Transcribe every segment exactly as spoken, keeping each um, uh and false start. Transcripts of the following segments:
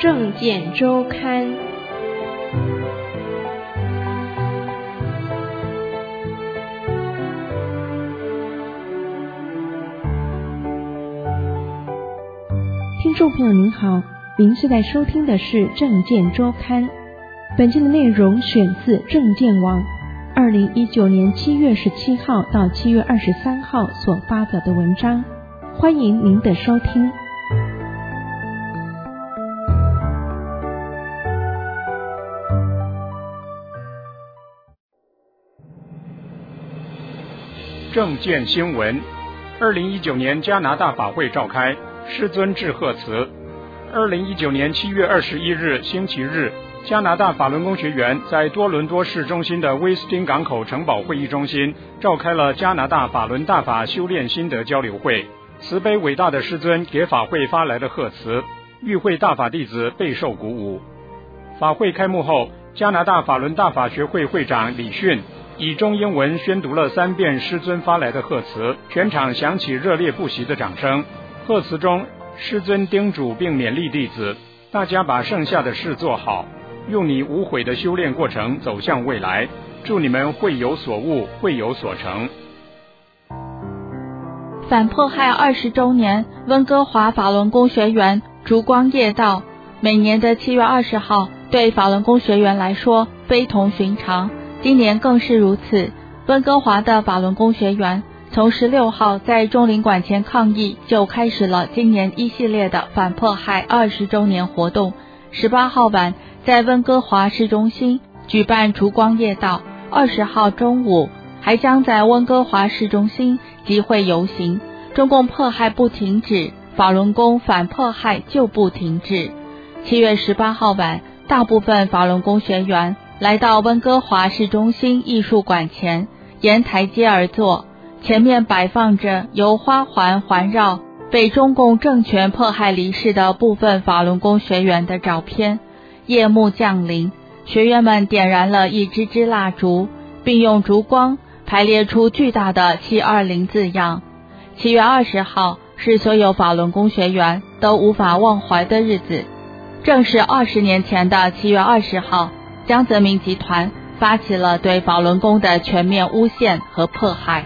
政见周刊。听众朋友您好，您现在收听的是政见周刊。本期的内容选自政见网二零一九年七月十七号到七月二十三号所发表的文章，欢迎您的收听。 政见新闻：二零一九年加拿大法会召开，师尊致贺词。二零一九年七月二十一日星期日，加拿大法轮功学员在多伦多市中心的威斯汀港口城堡会议中心召开了加拿大法轮大法修炼心得交流会。慈悲伟大的师尊给法会发来了贺词，与会大法弟子备受鼓舞。法会开幕后，加拿大法轮大法学会会长李迅以中英文宣读了三遍师尊发来的贺词，全场响起热烈不息的掌声。贺词中，师尊叮嘱并勉励弟子，大家把剩下的事做好，用你无悔的修炼过程走向未来，祝你们会有所悟，会有所成。 反迫害二十周年，温哥华法轮功学员烛光夜道。每年的七月二十号对法轮功学员来说非同寻常，今年更是如此。温哥华的法轮功学员从十六号在中领馆前抗议，就开始了今年一系列的反迫害二十周年活动。十八号晚在温哥华市中心举办烛光夜道，二十号中午还将在温哥华市中心集会游行。中共迫害不停止，法轮功反迫害就不停止。七月十八号晚，大部分法轮功学员来到温哥华市中心艺术馆前，沿台阶而坐，前面摆放着由花环环绕被中共政权迫害离世的部分法轮功学员的照片。夜幕降临，学员们点燃了一支支蜡烛，并用烛光排列出巨大的七二零字样。七月二十号是所有法轮功学员都无法忘怀的日子，正是二十年前的七月二十号，江泽民集团发起了对法轮功的全面诬陷和迫害。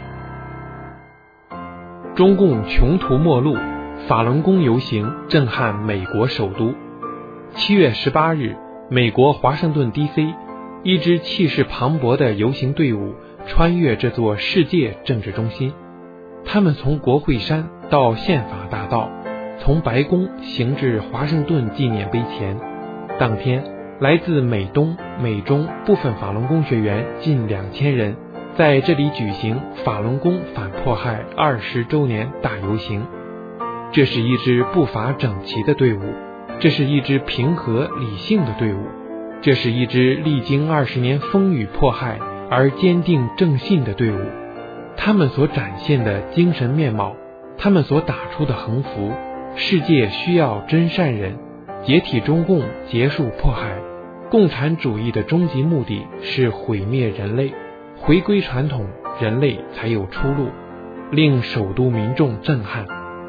中共穷途末路，法轮功游行震撼美国首都。七月十八日，美国华盛顿 D C， 一支气势磅礴的游行队伍穿越这座世界政治中心。他们从国会山到宪法大道，从白宫行至华盛顿纪念碑前。当天，来自美东、美中部分法轮功学员近两千人在这里举行法轮功反迫害二十周年大游行。这是一支步伐整齐的队伍，这是一支平和理性的队伍，这是一支历经二十年风雨迫害而坚定正信的队伍。他们所展现的精神面貌，他们所打出的横幅，世界需要真善人，解体中共，结束迫害。共产主义的终极目的是毁灭人类，回归传统，人类才有出路，令首都民众震撼。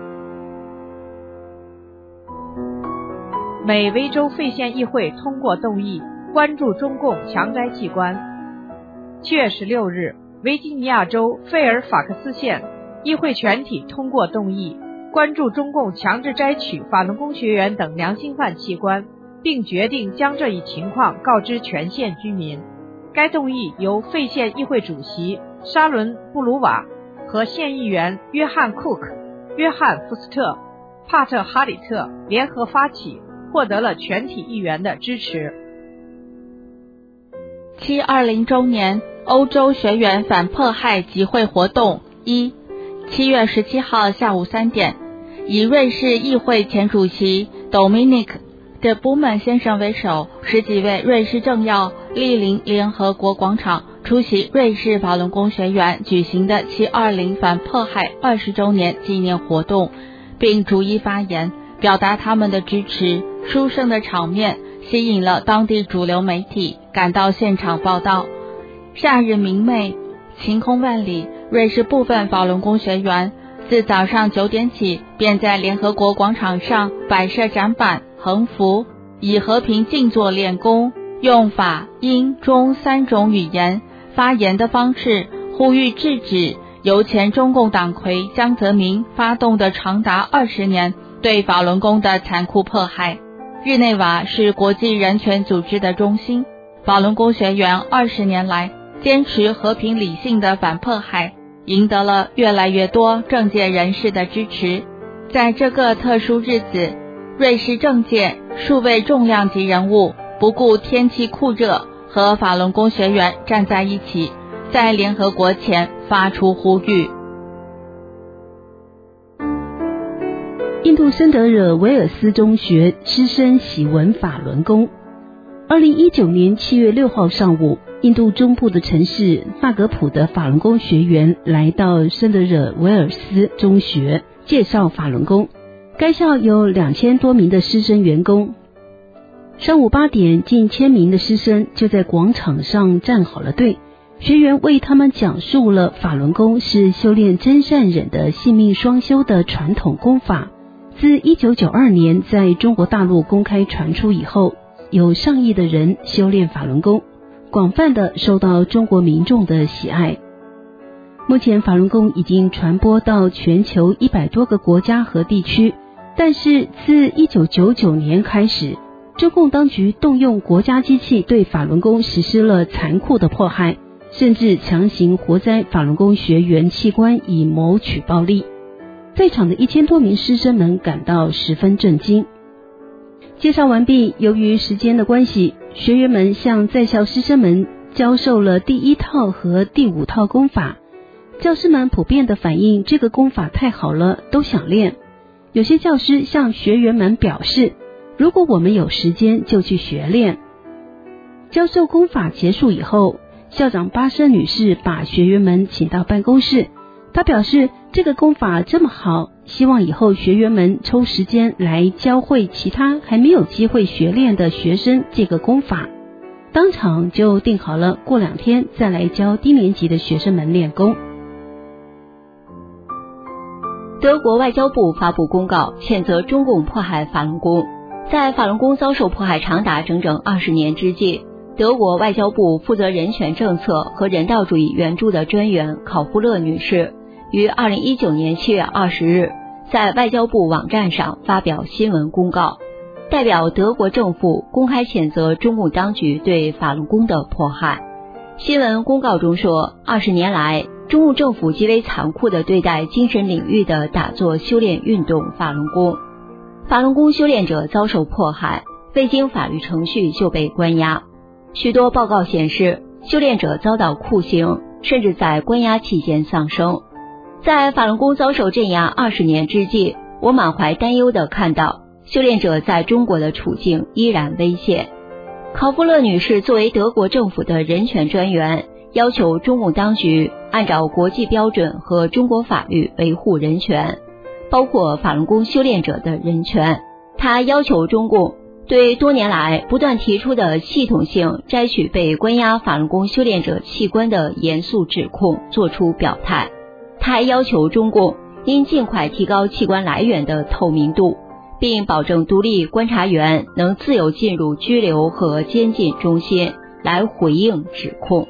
美维州费县议会通过动议，关注中共强摘器官。七月十六日，维吉尼亚州费尔法克斯县议会全体通过动议，关注中共强制摘取法轮功学员等良心犯器官，并决定将这一情况告知全县居民。该动议由费县议会主席沙伦·布鲁瓦和县议员约翰·库克、约翰·福斯特、帕特·哈里特联合发起，获得了全体议员的支持。 七二零周年欧洲学员反迫害集会活动一，七月十七号下午三点，以瑞士议会前主席 Dominic de Buman 先生为首，十几位瑞士政要莅临联合国广场，出席瑞士法轮功学员举行的七二零反迫害二十周年纪念活动，并逐一发言，表达他们的支持。书生的场面吸引了当地主流媒体赶到现场报道。夏日明媚，晴空万里，瑞士部分法轮功学员自早上九点起便在联合国广场上摆设展板、横幅， 以和平静坐练功，用法、英、中三种语言发言的方式，呼吁制止由前中共党魁江泽民发动的长达二十年对法轮功的残酷迫害。日内瓦是国际人权组织的中心，法轮功学员二十年来坚持和平理性的反迫害，赢得了越来越多政界人士的支持。在这个特殊日子，瑞士政界数位重量级人物不顾天气酷热，和法轮功学员站在一起，在联合国前发出呼吁。 印度森德惹维尔斯中学师生喜闻法轮功。二零一九年七月六号上午，印度中部的城市纳格普的法轮功学员来到森德惹维尔斯中学介绍法轮功。该校有两千多名的师生员工。上午八点，近千名的师生就在广场上站好了队，学员为他们讲述了法轮功是修炼真善忍的性命双修的传统功法。自一九九二年在中国大陆公开传出以后，有上亿的人修炼法轮功，广泛的受到中国民众的喜爱。目前法轮功已经传播到全球一百多个国家和地区，但是自一九九九年开始，中共当局动用国家机器对法轮功实施了残酷的迫害，甚至强行活摘法轮功学员器官以谋取暴利。在场的一千多名师生们感到十分震惊。介绍完毕，由于时间的关系，学员们向在校师生们教授了第一套和第五套功法。教师们普遍的反映，这个功法太好了，都想练。有些教师向学员们表示，如果我们有时间就去学练。教授功法结束以后，校长巴舍女士把学员们请到办公室，她表示这个功法这么好，希望以后学员们抽时间来教会其他还没有机会学练的学生这个功法。当场就定好了过两天再来教低年级的学生们练功。 德国外交部发布公告，谴责中共迫害法轮功。在法轮功遭受迫害长达整整二十年之际，德国外交部负责人权政策和人道主义援助的专员考夫勒女士于二零一九年七月二十日在外交部网站上发表新闻公告，代表德国政府公开谴责中共当局对法轮功的迫害。新闻公告中说，二十年来，中共政府极为残酷地对待精神领域的打坐修炼运动法轮功。法轮功修炼者遭受迫害，未经法律程序就被关押。许多报告显示，修炼者遭到酷刑，甚至在关押期间丧生。在法轮功遭受镇压二十年之际，我满怀担忧地看到修炼者在中国的处境依然危险。考夫勒女士作为德国政府的人权专员，要求中共当局按照国际标准和中国法律维护人权，包括法轮功修炼者的人权。她要求中共对多年来不断提出的系统性摘取被关押法轮功修炼者器官的严肃指控作出表态。她还要求中共应尽快提高器官来源的透明度，并保证独立观察员能自由进入拘留和监禁中心来回应指控。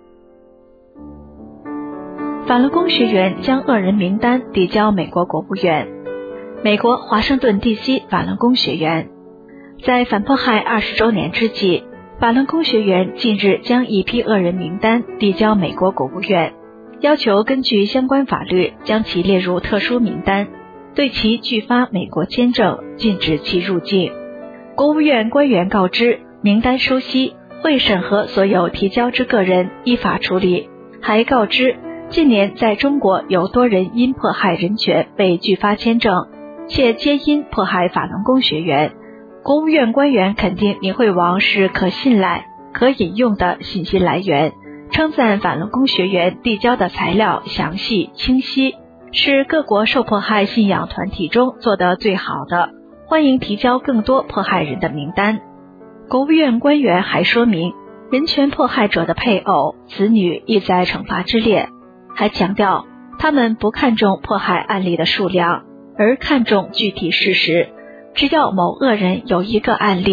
法轮功学员将恶人名单递交美国国务院。美国华盛顿 D C 法轮功学员在反迫害二十周年之际，法轮功学员近日将一批恶人名单递交美国国务院，要求根据相关法律将其列入特殊名单，对其拒发美国签证，禁止其入境。国务院官员告知，名单收悉，会审核所有提交之个人，依法处理。还告知，近年在中国有多人因迫害人权被拒发签证，且皆因迫害法轮功学员。国务院官员肯定明慧网是可信赖、可引用的信息来源，称赞法轮功学员递交的材料详细清晰，是各国受迫害信仰团体中做得最好的，欢迎提交更多迫害人的名单。国务院官员还说明，人权迫害者的配偶、子女亦在惩罚之列，还强调他们不看重迫害案例的数量，而看重具体事实。只要某恶人有一个案例，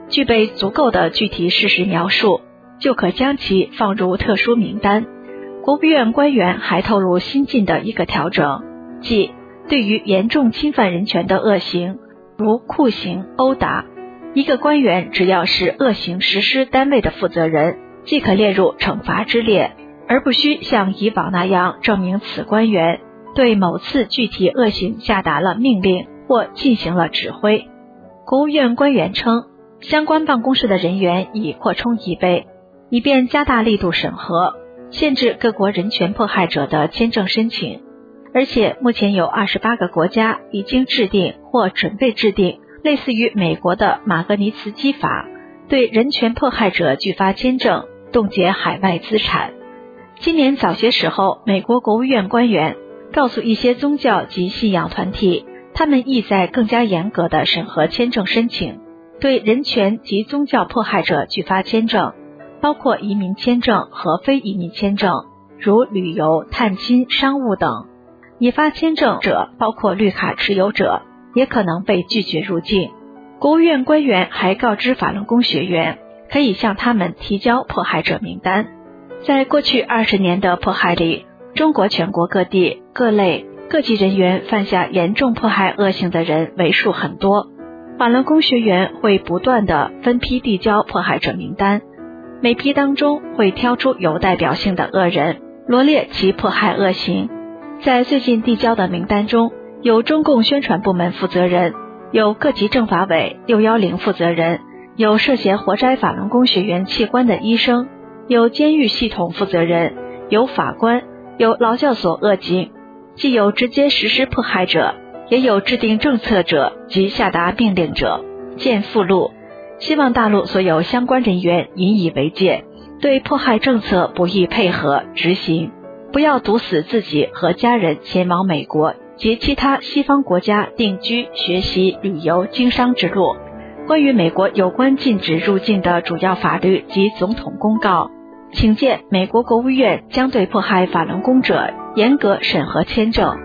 具备足够的具体事实描述，就可将其放入特殊名单。国务院官员还透露新进的一个调整，即对于严重侵犯人权的恶行，如酷刑、殴打，一个官员只要是恶行实施单位的负责人，即可列入惩罚之列，而不需像以往那样证明此官员对某次具体恶行下达了命令或进行了指挥。国务院官员称，相关办公室的人员已扩充一倍，以便加大力度审核，限制各国人权迫害者的签证申请。而且目前有二十八个国家已经制定或准备制定类似于美国的马格尼茨基法，对人权迫害者拒发签证，冻结海外资产。今年早些时候，美国国务院官员告诉一些宗教及信仰团体，他们意在更加严格地审核签证申请，对人权及宗教迫害者拒发签证，包括移民签证和非移民签证，如旅游、探亲、商务等。已发签证者，包括绿卡持有者，也可能被拒绝入境。国务院官员还告知法轮功学员，可以向他们提交迫害者名单。在过去二十年的迫害里，中国全国各地各类各级人员犯下严重迫害恶行的人为数很多。法轮功学员会不断地分批递交迫害者名单，每批当中会挑出有代表性的恶人，罗列其迫害恶行。在最近递交的名单中，有中共宣传部门负责人，有各级政法委六一零负责人，有涉嫌活摘法轮功学员器官的医生，有监狱系统负责人，有法官，有劳教所恶警，既有直接实施迫害者，也有制定政策者及下达命令者。见附录。希望大陆所有相关人员引以为戒，对迫害政策不易配合执行，不要堵死自己和家人前往美国及其他西方国家定居、学习、旅游、经商之路。关于美国有关禁止入境的主要法律及总统公告，请见美国国务院将对迫害法轮功者严格审核签证。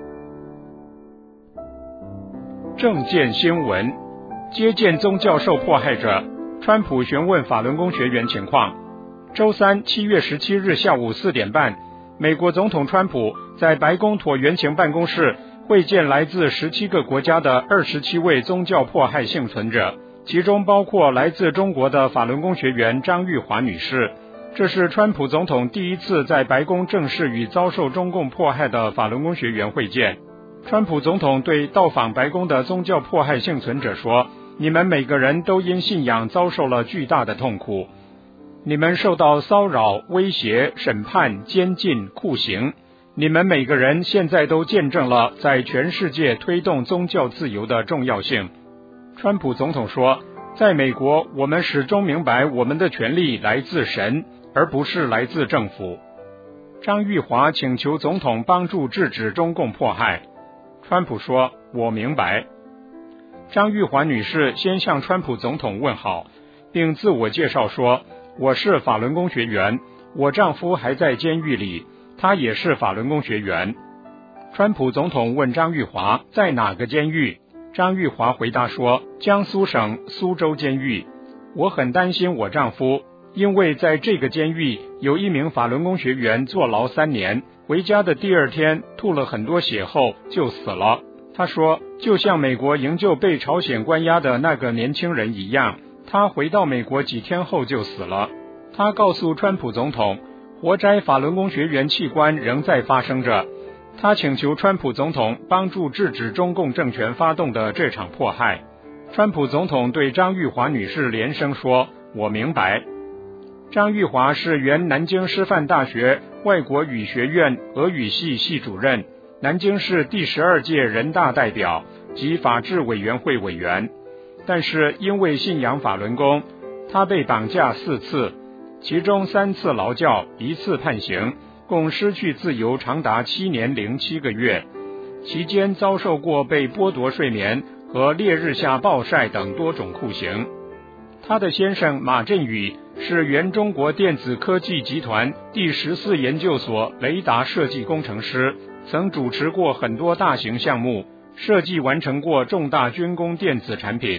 政见新闻：接见宗教受迫害者，川普询问法轮功学员情况。周三七月十七日下午四点半，美国总统川普在白宫椭圆形办公室会见来自十七个国家的二十七位宗教迫害幸存者，其中包括来自中国的法轮功学员张玉华女士。这是川普总统第一次在白宫正式与遭受中共迫害的法轮功学员会见。川普总统对到访白宫的宗教迫害幸存者说，你们每个人都因信仰遭受了巨大的痛苦，你们受到骚扰、威胁、审判、监禁、酷刑，你们每个人现在都见证了在全世界推动宗教自由的重要性。川普总统说，在美国，我们始终明白我们的权利来自神，而不是来自政府。张玉华请求总统帮助制止中共迫害。川普说，我明白。张玉华女士先向川普总统问好，并自我介绍说，我是法轮功学员，我丈夫还在监狱里，他也是法轮功学员。川普总统问张玉华在哪个监狱，张玉华回答说，江苏省苏州监狱。我很担心我丈夫，因为在这个监狱有一名法轮功学员坐牢三年，回家的第二天吐了很多血后就死了。他说，就像美国营救被朝鲜关押的那个年轻人一样，他回到美国几天后就死了。他告诉川普总统，活摘法轮功学员器官仍在发生着。他请求川普总统帮助制止中共政权发动的这场迫害。川普总统对张玉华女士连声说，我明白。张玉华是原南京师范大学外国语学院俄语系系主任，南京市第十二届人大代表及法制委员会委员，但是因为信仰法轮功，他被绑架四次，其中三次劳教，一次判刑，共失去自由长达七年零七个月，期间遭受过被剥夺睡眠和烈日下暴晒等多种酷刑。他的先生马振宇是原中国电子科技集团第十四研究所雷达设计工程师，曾主持过很多大型项目，设计完成过重大军工电子产品。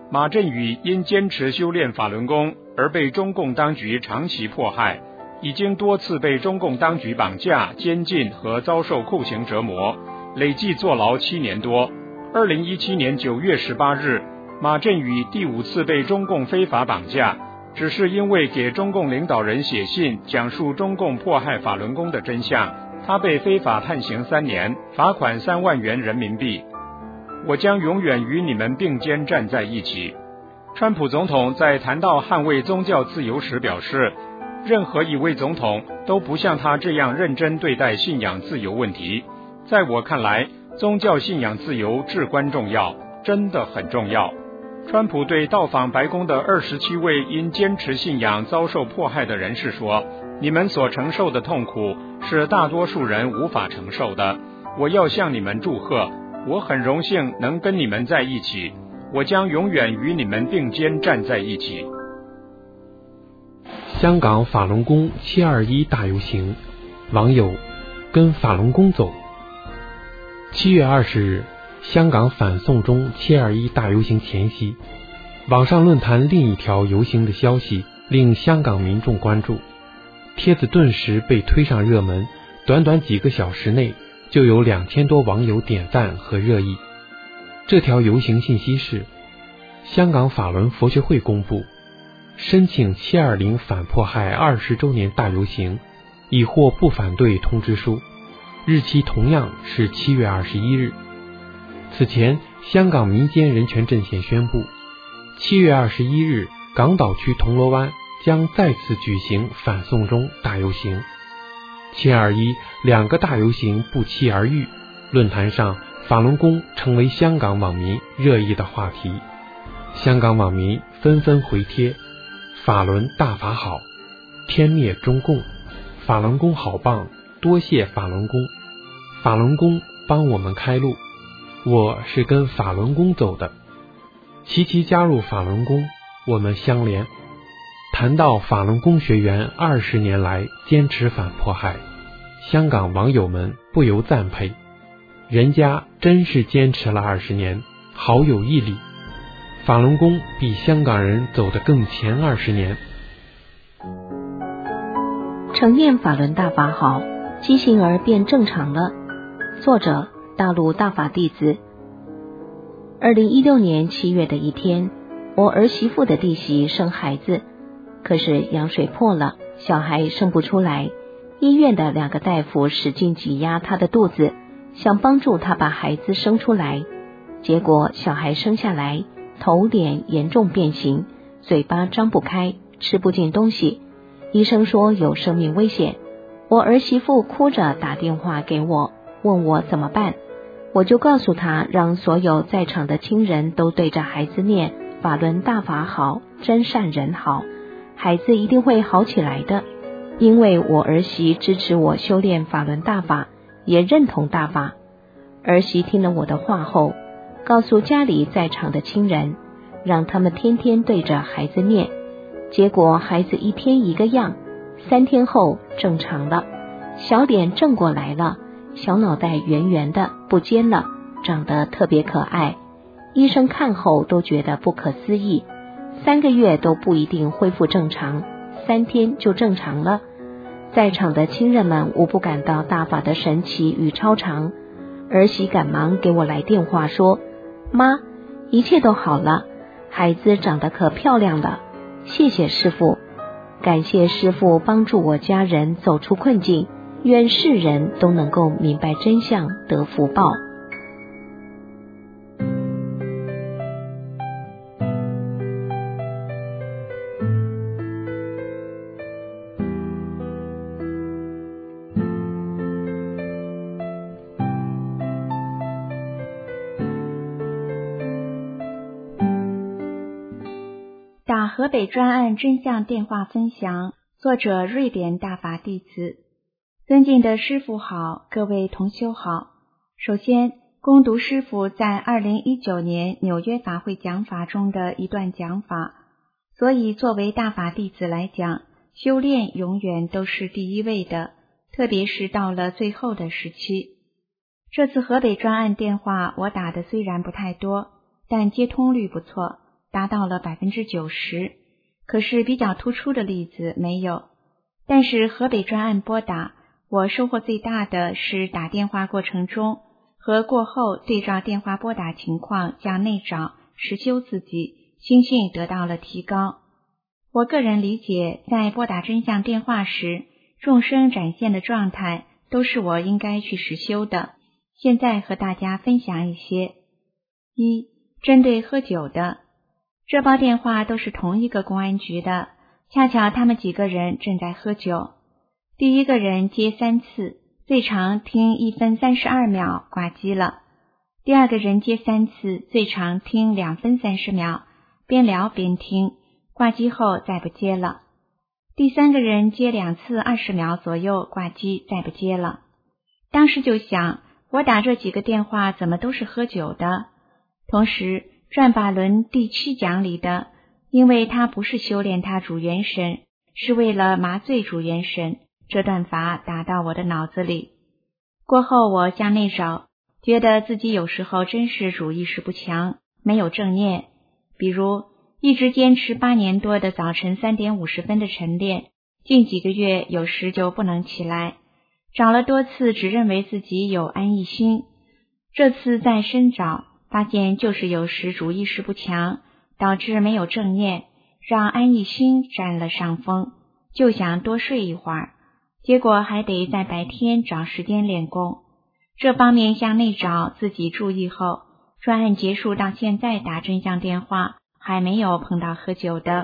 马振宇因坚持修炼法轮功而被中共当局长期迫害，已经多次被中共当局绑架、监禁和遭受酷刑折磨，累计坐牢七年多。二零一七年九月十八日，马振宇第五次被中共非法绑架，只是因为给中共领导人写信讲述中共迫害法轮功的真相，他被非法判刑三年，罚款三万元人民币。我将永远与你们并肩站在一起。川普总统在谈到捍卫宗教自由时表示，任何一位总统都不像他这样认真对待信仰自由问题。在我看来，宗教信仰自由至关重要，真的很重要。川普对到访白宫的二十七位因坚持信仰遭受迫害的人士说，你们所承受的痛苦是大多数人无法承受的。我要向你们祝贺，我很荣幸能跟你们在一起，我将永远与你们并肩站在一起。 香港法轮功七二一大游行，网友跟法轮功走。七月二十日，香港反送中七二一大游行前夕，网上论坛另一条游行的消息令香港民众关注，帖子顿时被推上热门，短短几个小时内就有两千多网友点赞和热议。这条游行信息是，香港法轮佛学会公布，申请七二零反迫害二十周年大游行已获不反对通知书，日期同样是七月二十一日。此前，香港民间人权阵线宣布，七月二十一日港岛区铜锣湾将再次举行反送中大游行。七二一两个大游行不期而遇，论坛上法轮功成为香港网民热议的话题。香港网民纷纷回帖，法轮大法好，天灭中共，法轮功好棒，多谢法轮功，法轮功帮我们开路，我是跟法轮功走的，齐齐加入法轮功，我们相连。谈到法轮功学员二十年来坚持反迫害，香港网友们不由赞佩，人家真是坚持了二十年，好有毅力。法轮功比香港人走得更前二十年。 承念法轮大法好，畸形儿变正常了。作者：大陆大法弟子。二零一六年七月的一天，我儿媳妇的弟媳生孩子，可是羊水破了，小孩生不出来。医院的两个大夫使劲挤压她的肚子，想帮助她把孩子生出来。结果小孩生下来，头脸严重变形，嘴巴张不开，吃不进东西。医生说有生命危险。我儿媳妇哭着打电话给我，问我怎么办。我就告诉她，让所有在场的亲人都对着孩子念法轮大法好，真善人好，孩子一定会好起来的。因为我儿媳支持我修炼法轮大法，也认同大法。儿媳听了我的话后，告诉家里在场的亲人，让他们天天对着孩子念。结果孩子一天一个样，三天后正常了，小脸正过来了，小脑袋圆圆的不尖了，长得特别可爱。医生看后都觉得不可思议，三个月都不一定恢复正常，三天就正常了。在场的亲人们无不感到大法的神奇与超常。儿媳赶忙给我来电话说，妈，一切都好了，孩子长得可漂亮了，谢谢师父。感谢师父帮助我家人走出困境，愿世人都能够明白真相，得福报。 打河北专案真相电话分享，作者瑞典大法弟子。尊敬的师父好，各位同修好。首先恭读师父在二零一九年纽约法会讲法中的一段讲法。所以作为大法弟子来讲，修炼永远都是第一位的，特别是到了最后的时期。这次河北专案电话我打的虽然不太多，但接通率不错， 达到了 百分之九十， 可是比较突出的例子没有。但是河北专案拨打，我收获最大的是打电话过程中和过后对照电话拨打情况向内找实修自己，心性得到了提高。我个人理解，在拨打真相电话时，众生展现的状态都是我应该去实修的。现在和大家分享一些。一、针对喝酒的，这包电话都是同一个公安局的，恰巧他们几个人正在喝酒。第一个人接三次，最长听一分三十二秒，挂机了。第二个人接三次，最长听两分三十秒，边聊边听，挂机后再不接了。第三个人接两次二十秒左右，挂机再不接了。当时就想，我打这几个电话怎么都是喝酒的。同时转法轮第七讲里的，因为他不是修炼他主元神，是为了麻醉主元神，这段法打到我的脑子里。过后我向内找，觉得自己有时候真是主意识不强，没有正念。比如一直坚持八年多的早晨三点五十分的晨练，近几个月有时就不能起来，找了多次只认为自己有安逸心。这次再深找，发现就是有时主意识不强，导致没有正念，让安逸心占了上风，就想多睡一会儿，结果还得在白天找时间练功。这方面向内找，自己注意后，专案结束到现在打真相电话还没有碰到喝酒的。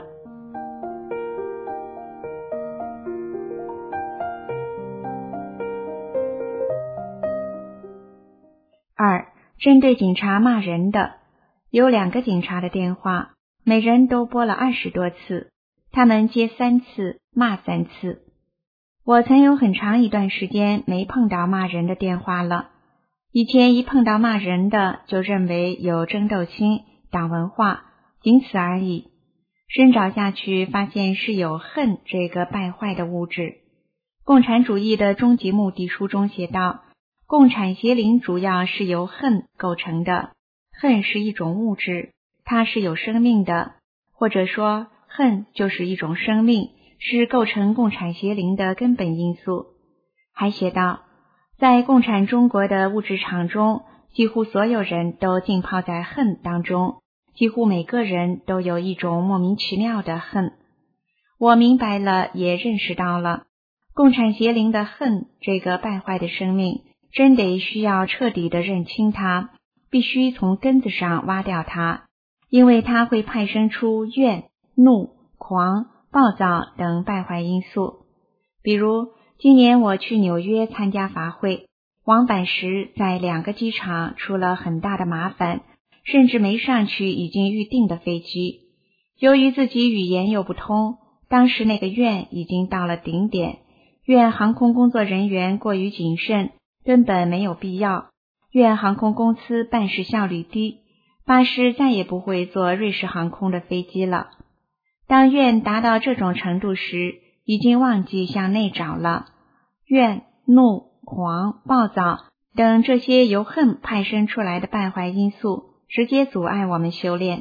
二、针对警察骂人的，有两个警察的电话，每人都拨了二十多次，他们接三次，骂三次。我曾有很长一段时间没碰到骂人的电话了，以前一碰到骂人的就认为有争斗心、党文化，仅此而已。深找下去，发现是有恨这个败坏的物质。共产主义的终极目的书中写道，共产邪灵主要是由恨构成的，恨是一种物质，它是有生命的，或者说恨就是一种生命，是构成共产邪灵的根本因素。还写道，在共产中国的物质场中，几乎所有人都浸泡在恨当中，几乎每个人都有一种莫名其妙的恨。我明白了，也认识到了，共产邪灵的恨这个败坏的生命，真得需要彻底的认清它，必须从根子上挖掉它，因为它会派生出怨、怒、狂、暴躁等败坏因素。比如今年我去纽约参加法会，往返时在两个机场出了很大的麻烦，甚至没上去已经预定的飞机。由于自己语言又不通，当时那个怨已经到了顶点，怨航空工作人员过于谨慎，根本没有必要，怨航空公司办事效率低，发誓再也不会坐瑞士航空的飞机了。当怨达到这种程度时，已经忘记向内找了。怨、怒、狂、暴躁等这些由恨派生出来的败坏因素，直接阻碍我们修炼。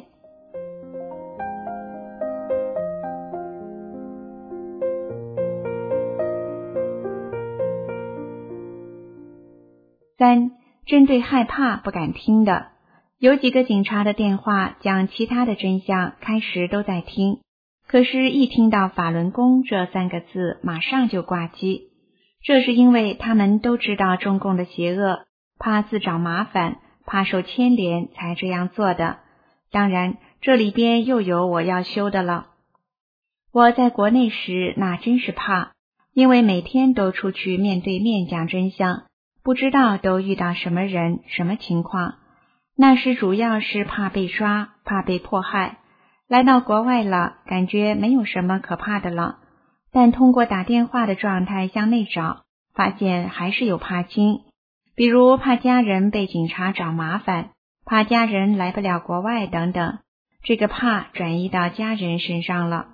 三、针对害怕不敢听的，有几个警察的电话讲其他的真相，开始都在听，可是一听到法轮功这三个字，马上就挂机。这是因为他们都知道中共的邪恶，怕自找麻烦，怕受牵连才这样做的。当然，这里边又有我要修的了。我在国内时那真是怕，因为每天都出去面对面讲真相，不知道都遇到什么人什么情况。那时主要是怕被抓，怕被迫害。来到国外了，感觉没有什么可怕的了，但通过打电话的状态向内找，发现还是有怕心，比如怕家人被警察找麻烦，怕家人来不了国外等等，这个怕转移到家人身上了。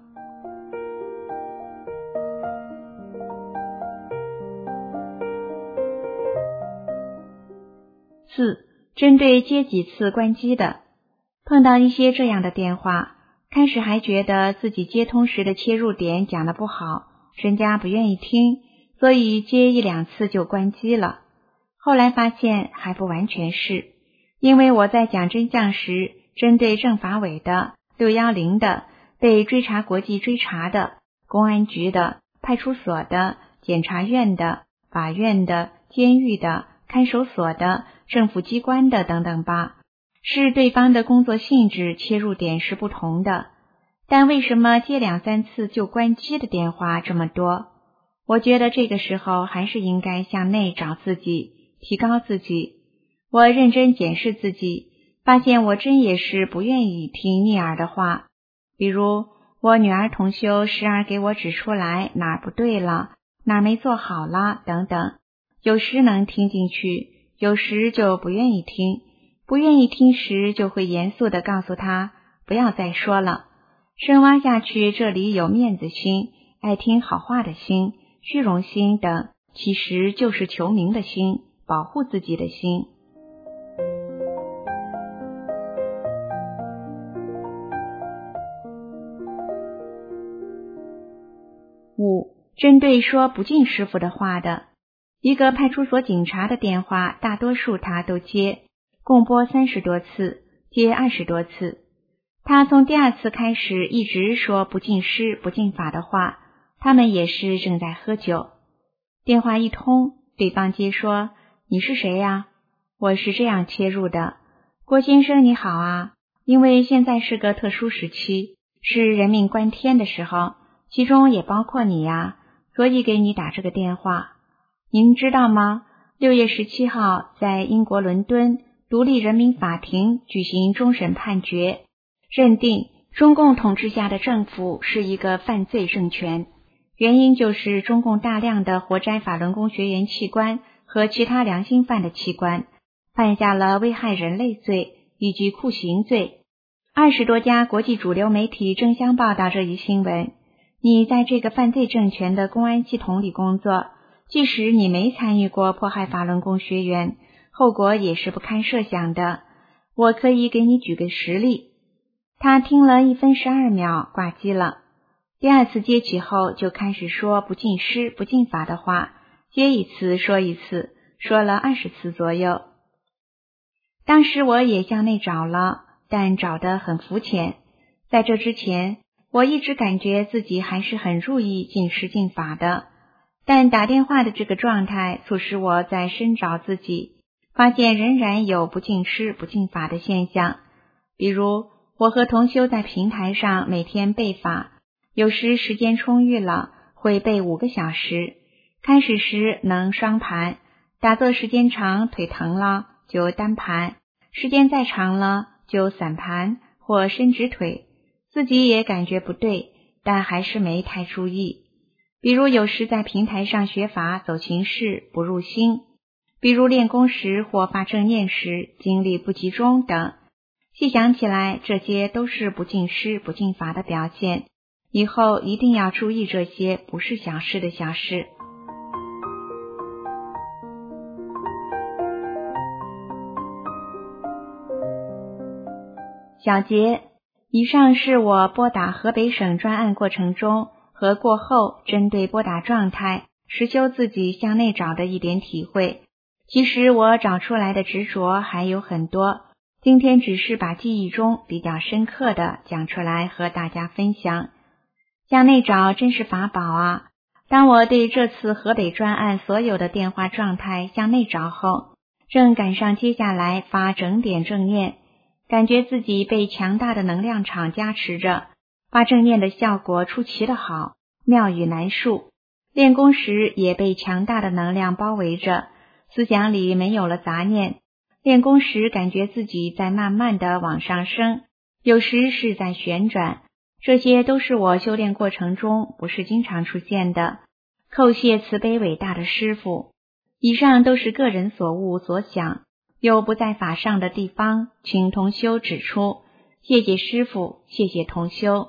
四、针对接几次关机的， 碰到一些这样的电话，开始还觉得自己接通时的切入点讲得不好，人家不愿意听，所以接一两次就关机了。后来发现还不完全是，因为我在讲真相时，针对政法委的、六一零的、被追查国际追查的、公安局的、派出所的、检察院的、法院的、监狱的、看守所的、政府机关的等等吧，是对方的工作性质切入点是不同的。但为什么接两三次就关机的电话这么多？我觉得这个时候还是应该向内找自己，提高自己。我认真检视自己，发现我真也是不愿意听逆耳的话，比如我女儿同修时而给我指出来哪儿不对了，哪儿没做好了等等，有时能听进去，有时就不愿意听，不愿意听时就会严肃地告诉他不要再说了。深挖下去，这里有面子心、爱听好话的心、虚荣心等，其实就是求名的心，保护自己的心。五、针对说不敬师傅的话的，一个派出所警察的电话，大多数他都接，共拨三十多次，接二十多次。他从第二次开始一直说不敬师不敬法的话，他们也是正在喝酒。电话一通，对方接说：你是谁呀？我是这样切入的：郭先生你好啊，因为现在是个特殊时期，是人命关天的时候，其中也包括你呀，所以给你打这个电话。您知道吗？六月十七号在英国伦敦独立人民法庭举行终审判决，认定中共统治下的政府是一个犯罪政权，原因就是中共大量的活摘法轮功学员器官和其他良心犯的器官，犯下了危害人类罪以及酷刑罪。二十多家国际主流媒体争相报道这一新闻。你在这个犯罪政权的公安系统里工作，即使你没参与过迫害法轮功学员，后果也是不堪设想的。我可以给你举个实例。他听了一分十二秒挂机了，第二次接起后就开始说不敬师不敬法的话，接一次说一次，说了二十次左右。当时我也向内找了，但找得很肤浅。在这之前，我一直感觉自己还是很入意敬师敬法的，但打电话的这个状态促使我在深找自己，发现仍然有不敬师不敬法的现象。比如我和同修在平台上每天背法，有时时间充裕了会背五个小时，开始时能双盘，打坐时间长腿疼了就单盘，时间再长了就散盘或伸直腿，自己也感觉不对，但还是没太注意。比如有时在平台上学法走形式不入心，比如练功时或发正念时精力不集中等。细想起来，这些都是不敬师不敬法的表现，以后一定要注意这些不是小事的小事。小结，以上是我拨打河北省专案过程中和过后针对拨打状态实修自己向内找的一点体会。其实我找出来的执着还有很多，今天只是把记忆中比较深刻的讲出来和大家分享。向内找真是法宝啊！当我对这次河北专案所有的电话状态向内找后，正赶上接下来发整点正念，感觉自己被强大的能量场加持着，发正念的效果出奇的好，妙语难述。练功时也被强大的能量包围着，思想里没有了杂念。练功时感觉自己在慢慢的往上升，有时是在旋转，这些都是我修炼过程中不是经常出现的。叩谢慈悲伟大的师父。以上都是个人所悟所想，有不在法上的地方，请同修指出。谢谢师父，谢谢同修。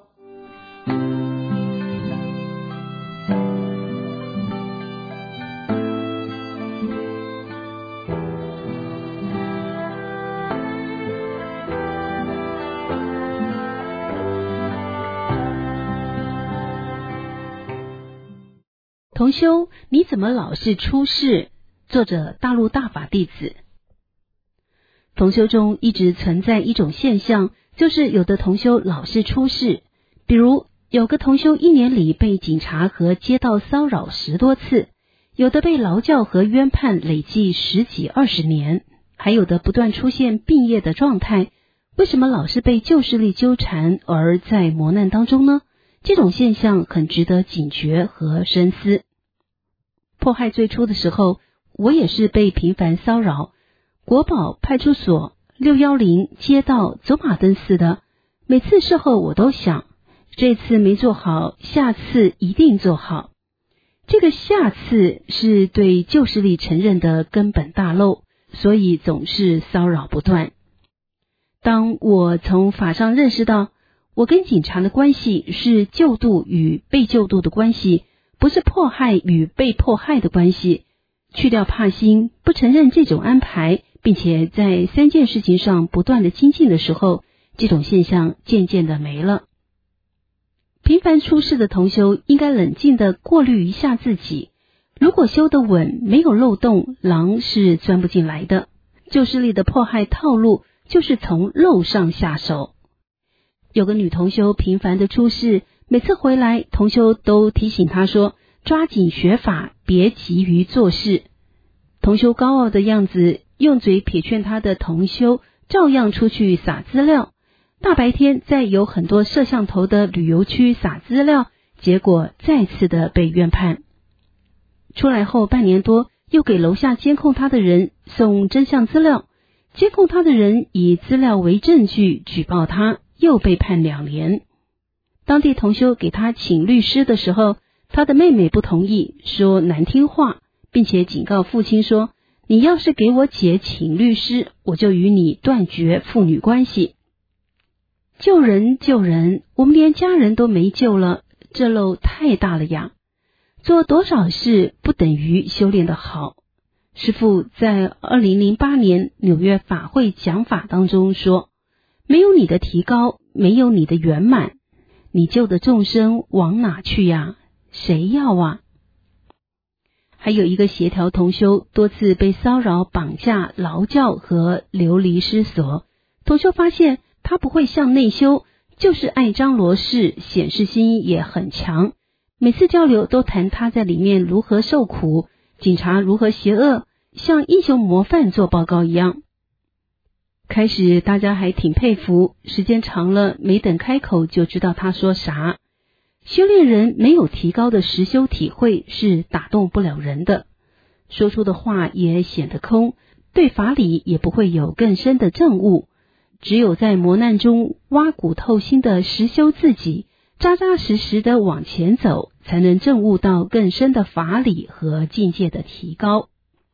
同修，你怎么老是出事？作者大陆大法弟子。同修中一直存在一种现象，就是有的同修老是出事，比如有个同修一年里被警察和街道骚扰十多次，有的被劳教和冤判累计十几二十年，还有的不断出现病业的状态。为什么老是被旧势力纠缠而在磨难当中呢？这种现象很值得警觉和深思。迫害最初的时候，我也是被频繁骚扰，国保派出所、六一零街道、走马灯似的，每次事后我都想，这次没做好，下次一定做好。这个下次是对旧势力承认的根本大漏，所以总是骚扰不断。当我从法上认识到，我跟警察的关系是救度与被救度的关系，不是迫害与被迫害的关系，去掉怕心，不承认这种安排，并且在三件事情上不断的精进的时候，这种现象渐渐的没了。频繁出事的同修应该冷静的过滤一下自己，如果修得稳，没有漏洞，狼是钻不进来的。旧势力的迫害套路就是从漏上下手。有个女同修频繁的出事，每次回来同修都提醒她说，抓紧学法，别急于做事。同修高傲的样子，用嘴撇劝她的同修照样出去撒资料，大白天在有很多摄像头的旅游区撒资料，结果再次的被冤判。出来后半年多，又给楼下监控他的人送真相资料，监控他的人以资料为证据举报他，又被判两年。当地同修给他请律师的时候，他的妹妹不同意，说难听话，并且警告父亲说，你要是给我姐请律师，我就与你断绝父女关系。救人救人，我们连家人都没救了，这漏太大了呀！做多少事不等于修炼的好。师父在二零零八年纽约法会讲法当中说，没有你的提高，没有你的圆满，你救的众生往哪去呀？谁要啊？还有一个协调同修多次被骚扰、绑架、劳教和流离失所，同修发现他不会向内修，就是爱张罗事，显示心也很强。每次交流都谈他在里面如何受苦，警察如何邪恶，像英雄模范做报告一样。开始大家还挺佩服，时间长了，没等开口就知道他说啥。修炼人没有提高的实修体会是打动不了人的，说出的话也显得空，对法理也不会有更深的证悟。只有在磨难中挖骨透心的实修自己，扎扎实实的往前走，才能证悟到更深的法理和境界的提高。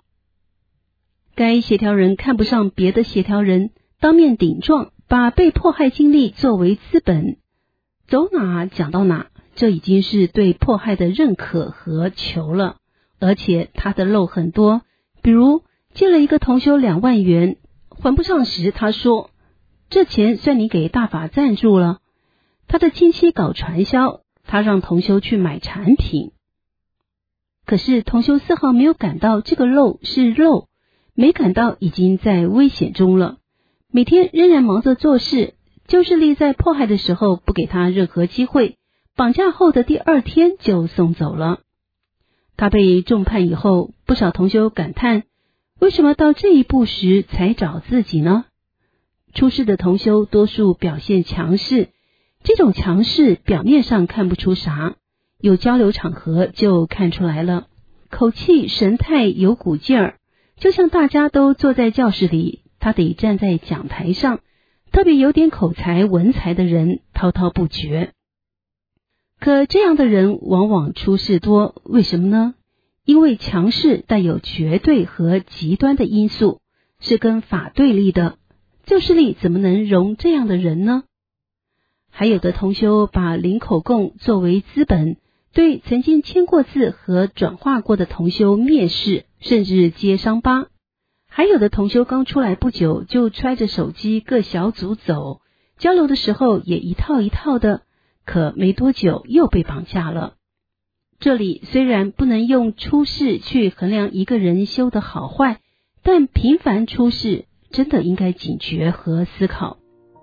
该协调人看不上别的协调人，当面顶撞，把被迫害经历作为资本，走哪讲到哪，这已经是对迫害的认可和求了。而且他的漏很多，比如借了一个同修两万元，还不上时他说，这钱算你给大法赞助了。他的亲戚搞传销，他让同修去买产品。可是同修丝毫没有感到这个漏是漏，没感到已经在危险中了，每天仍然忙着做事。旧势力在迫害的时候不给他任何机会，绑架后的第二天就送走了。他被重判以后，不少同修感叹，为什么到这一步时才找自己呢？出事的同修多数表现强势，这种强势表面上看不出啥，有交流场合就看出来了，口气神态有股劲儿，就像大家都坐在教室里，他得站在讲台上，特别有点口才文才的人滔滔不绝。可这样的人往往出事多，为什么呢？因为强势带有绝对和极端的因素，是跟法对立的，旧势力怎么能容这样的人呢？还有的同修把领口供作为资本，对曾经签过字和转化过的同修蔑视，甚至揭伤疤。还有的同修刚出来不久就揣着手机各小组走，交流的时候也一套一套的，可没多久又被绑架了。 这里虽然不能用出世去衡量一个人修的好坏，但频繁出世真的应该警觉和思考。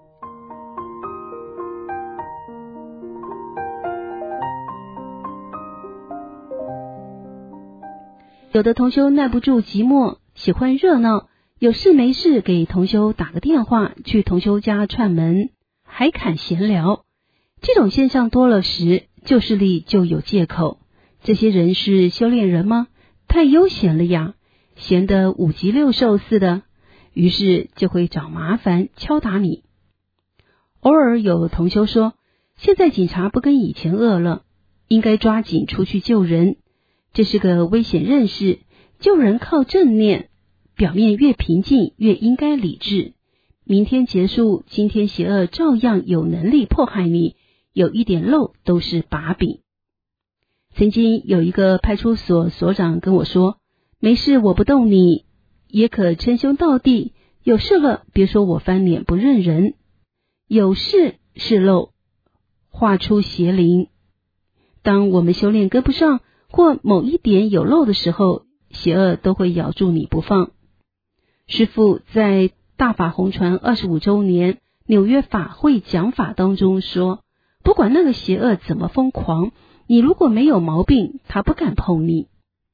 有的同修耐不住寂寞，喜欢热闹，有事没事给同修打个电话，去同修家串门，还侃闲聊。这种现象多了时，旧势力就有借口。这些人是修炼人吗？太悠闲了呀，闲得五脊六兽似的，于是就会找麻烦敲打你。偶尔有同修说，现在警察不跟以前恶了，应该抓紧出去救人。这是个危险认识，救人靠正念，表面越平静越应该理智。明天结束，今天邪恶照样有能力迫害你，有一点漏都是把柄。曾经有一个派出所所长跟我说，没事我不动你，也可称兄道弟，有事了别说我翻脸不认人，有事是漏，画出邪灵。当我们修炼跟不上，或某一点有漏的时候，邪恶都会咬住你不放。师父在大法红传二十五周年纽约法会讲法当中说，不管那个邪恶怎么疯狂，你如果没有毛病，他不敢碰你。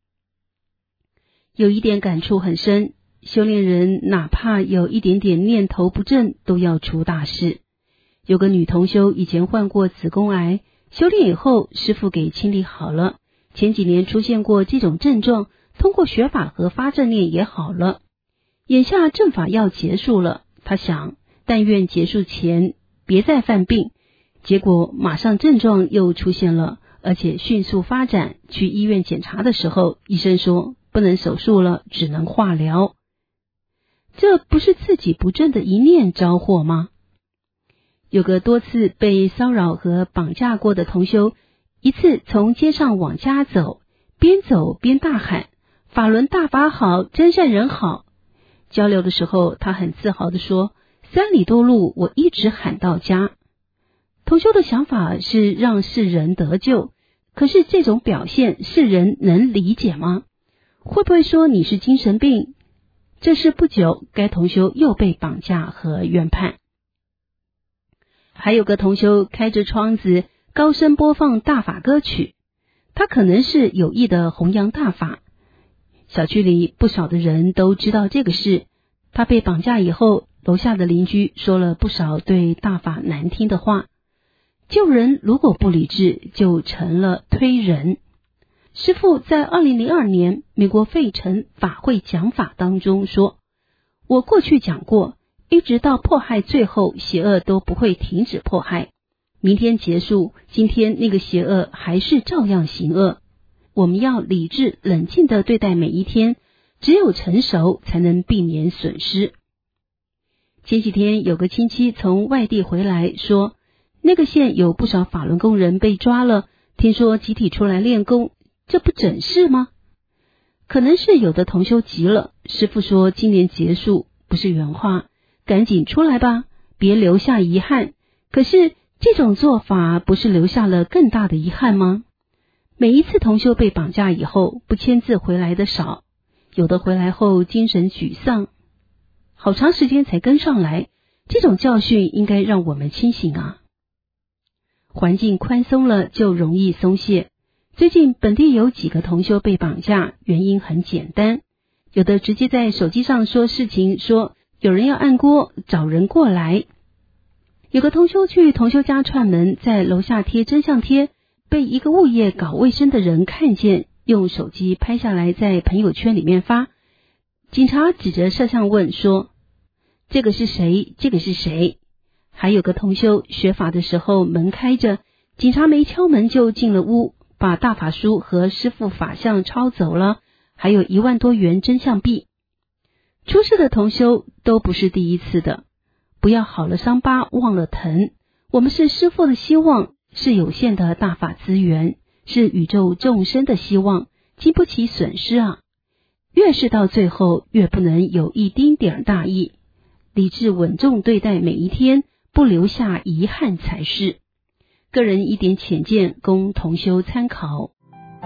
有一点感触很深，修炼人哪怕有一点点念头不正，都要出大事。有个女同修以前患过子宫癌，修炼以后师父给清理好了，前几年出现过这种症状，通过学法和发正念也好了。眼下正法要结束了，他想但愿结束前别再犯病，结果马上症状又出现了，而且迅速发展。去医院检查的时候，医生说不能手术了，只能化疗。这不是自己不正的一念招祸吗？有个多次被骚扰和绑架过的同修，一次从街上往家走，边走边大喊，法轮大法好，真善人好。交流的时候，他很自豪地说，三里多路我一直喊到家。同修的想法是让世人得救，可是这种表现世人能理解吗？会不会说你是精神病？这事不久，该同修又被绑架和冤判。还有个同修开着窗子高声播放大法歌曲，他可能是有意的弘扬大法。小区里不少的人都知道这个事，他被绑架以后，楼下的邻居说了不少对大法难听的话。救人如果不理智，就成了推人。师父在二零零二年美国费城法会讲法当中说，我过去讲过，一直到迫害最后，邪恶都不会停止迫害。明天结束，今天那个邪恶还是照样行恶。我们要理智冷静地对待每一天，只有成熟才能避免损失。前几天有个亲戚从外地回来说，那个县有不少法轮功人被抓了，听说集体出来练功，这不整事吗？可能是有的同修急了，师父说今年结束，不是原话，赶紧出来吧，别留下遗憾。可是这种做法不是留下了更大的遗憾吗？每一次同修被绑架以后，不签字回来的少，有的回来后精神沮丧，好长时间才跟上来。这种教训应该让我们清醒啊！环境宽松了就容易松懈。最近本地有几个同修被绑架，原因很简单，有的直接在手机上说事情，说有人要按锅，找人过来。有个同修去同修家串门，在楼下贴真相贴，被一个物业搞卫生的人看见，用手机拍下来在朋友圈里面发。警察指着摄像问说，这个是谁？这个是谁？还有个同修学法的时候门开着，警察没敲门就进了屋，把大法书和师父法相抄走了，还有一万多元真相币。出事的同修都不是第一次的，不要好了伤疤忘了疼。我们是师父的希望，是有限的大法资源，是宇宙众生的希望，经不起损失啊！越是到最后，越不能有一丁点大意，理智稳重对待每一天，不留下遗憾才是。个人一点浅见，供同修参考。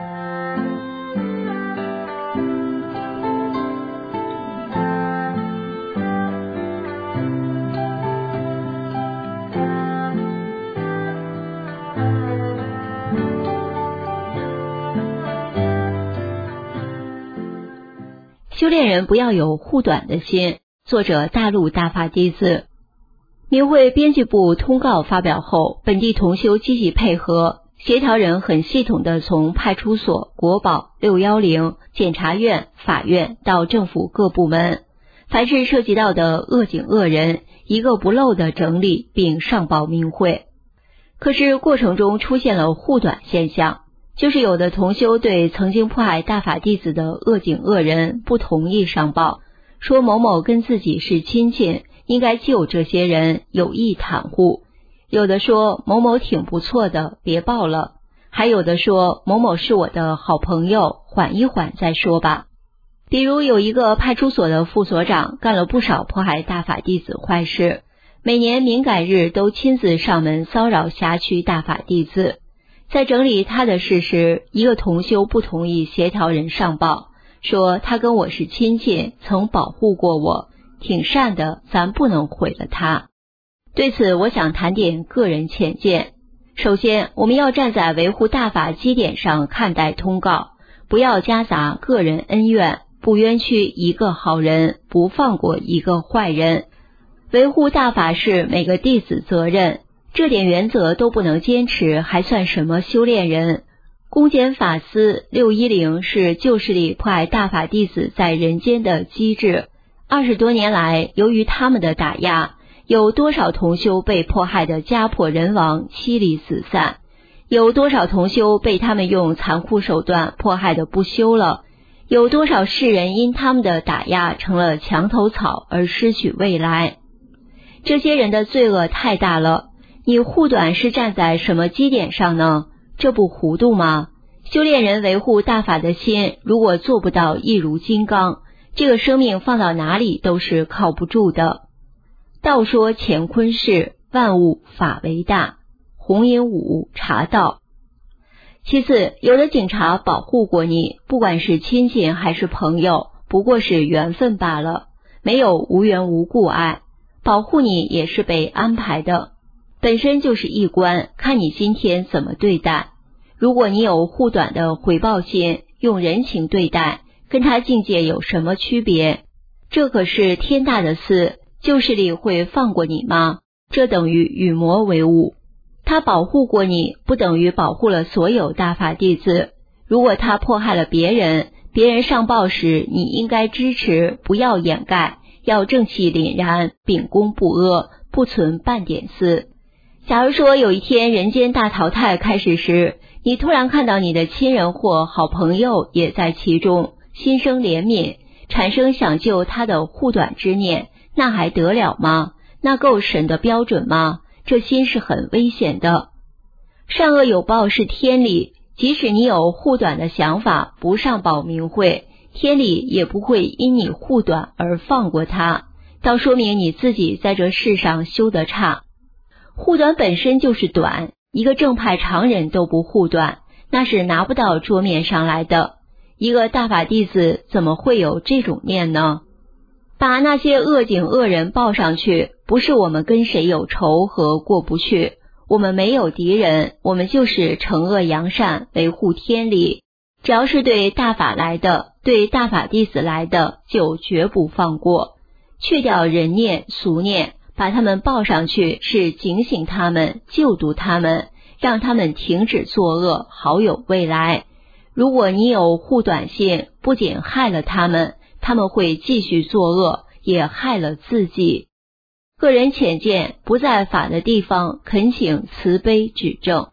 修炼人不要有护短的心。作者大陆大法弟子。明慧编辑部通告发表后，本地同修积极配合，协调人很系统地从派出所、国保、六一零、检察院、法院到政府各部门，凡是涉及到的恶警恶人，一个不漏的整理并上报明慧。可是过程中出现了护短现象，就是有的同修对曾经迫害大法弟子的恶警恶人不同意上报，说某某跟自己是亲戚，应该救这些人，有意袒护。有的说某某挺不错的，别报了。还有的说某某是我的好朋友，缓一缓再说吧。比如有一个派出所的副所长干了不少迫害大法弟子坏事，每年敏感日都亲自上门骚扰辖区大法弟子。在整理他的事时，一个同修不同意协调人上报，说他跟我是亲戚，曾保护过我，挺善的，咱不能毁了他。对此我想谈点个人浅见。首先，我们要站在维护大法基点上看待通告，不要夹杂个人恩怨，不冤屈一个好人，不放过一个坏人。维护大法是每个弟子责任，这点原则都不能坚持，还算什么修炼人？公检法司六一零是旧势力迫害大法弟子在人间的机制。二十多年来，由于他们的打压，有多少同修被迫害的家破人亡，妻离子散？有多少同修被他们用残酷手段迫害的不修了？有多少世人因他们的打压成了墙头草而失去未来？这些人的罪恶太大了，你护短是站在什么基点上呢？这不糊涂吗？修炼人维护大法的心，如果做不到一如金刚，这个生命放到哪里都是靠不住的。道说乾坤事，万物法为大。洪因武茶道。其次，有的警察保护过你，不管是亲戚还是朋友，不过是缘分罢了，没有无缘无故爱。保护你也是被安排的，本身就是一关，看你今天怎么对待。如果你有护短的回报心，用人情对待，跟他境界有什么区别？这可是天大的事，旧势力会放过你吗？这等于与魔为伍。他保护过你，不等于保护了所有大法弟子。如果他迫害了别人，别人上报时，你应该支持，不要掩盖，要正气凛然，秉公不阿，不存半点私。假如说有一天人间大淘汰开始时，你突然看到你的亲人或好朋友也在其中，心生怜悯，产生想救他的护短之念，那还得了吗？那够神的标准吗？这心是很危险的。善恶有报是天理，即使你有护短的想法，不上报明慧，天理也不会因你护短而放过他，倒说明你自己在这世上修得差。护短本身就是短，一个正派常人都不护短，那是拿不到桌面上来的。一个大法弟子怎么会有这种念呢？把那些恶警恶人报上去，不是我们跟谁有仇和过不去，我们没有敌人，我们就是惩恶扬善，维护天理。只要是对大法来的，对大法弟子来的，就绝不放过。去掉人念俗念，把他们报上去，是警醒他们，救度他们，让他们停止作恶，好有未来。如果你有护短心，不仅害了他们，他们会继续作恶，也害了自己。个人浅见，不在法的地方，恳请慈悲指正。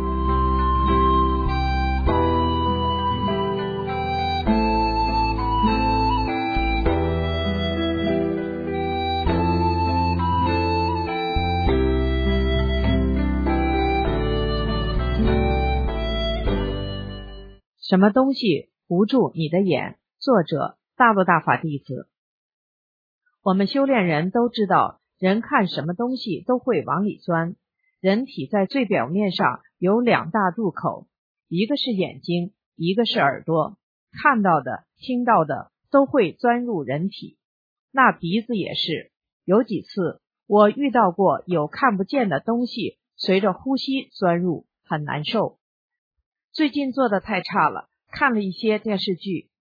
什么东西糊住你的眼？作者大陆大法弟子。我们修炼人都知道，人看什么东西都会往里钻。人体在最表面上有两大入口，一个是眼睛，一个是耳朵，看到的听到的都会钻入人体。那鼻子也是，有几次我遇到过有看不见的东西随着呼吸钻入，很难受。最近做的太差了，看了一些电视剧，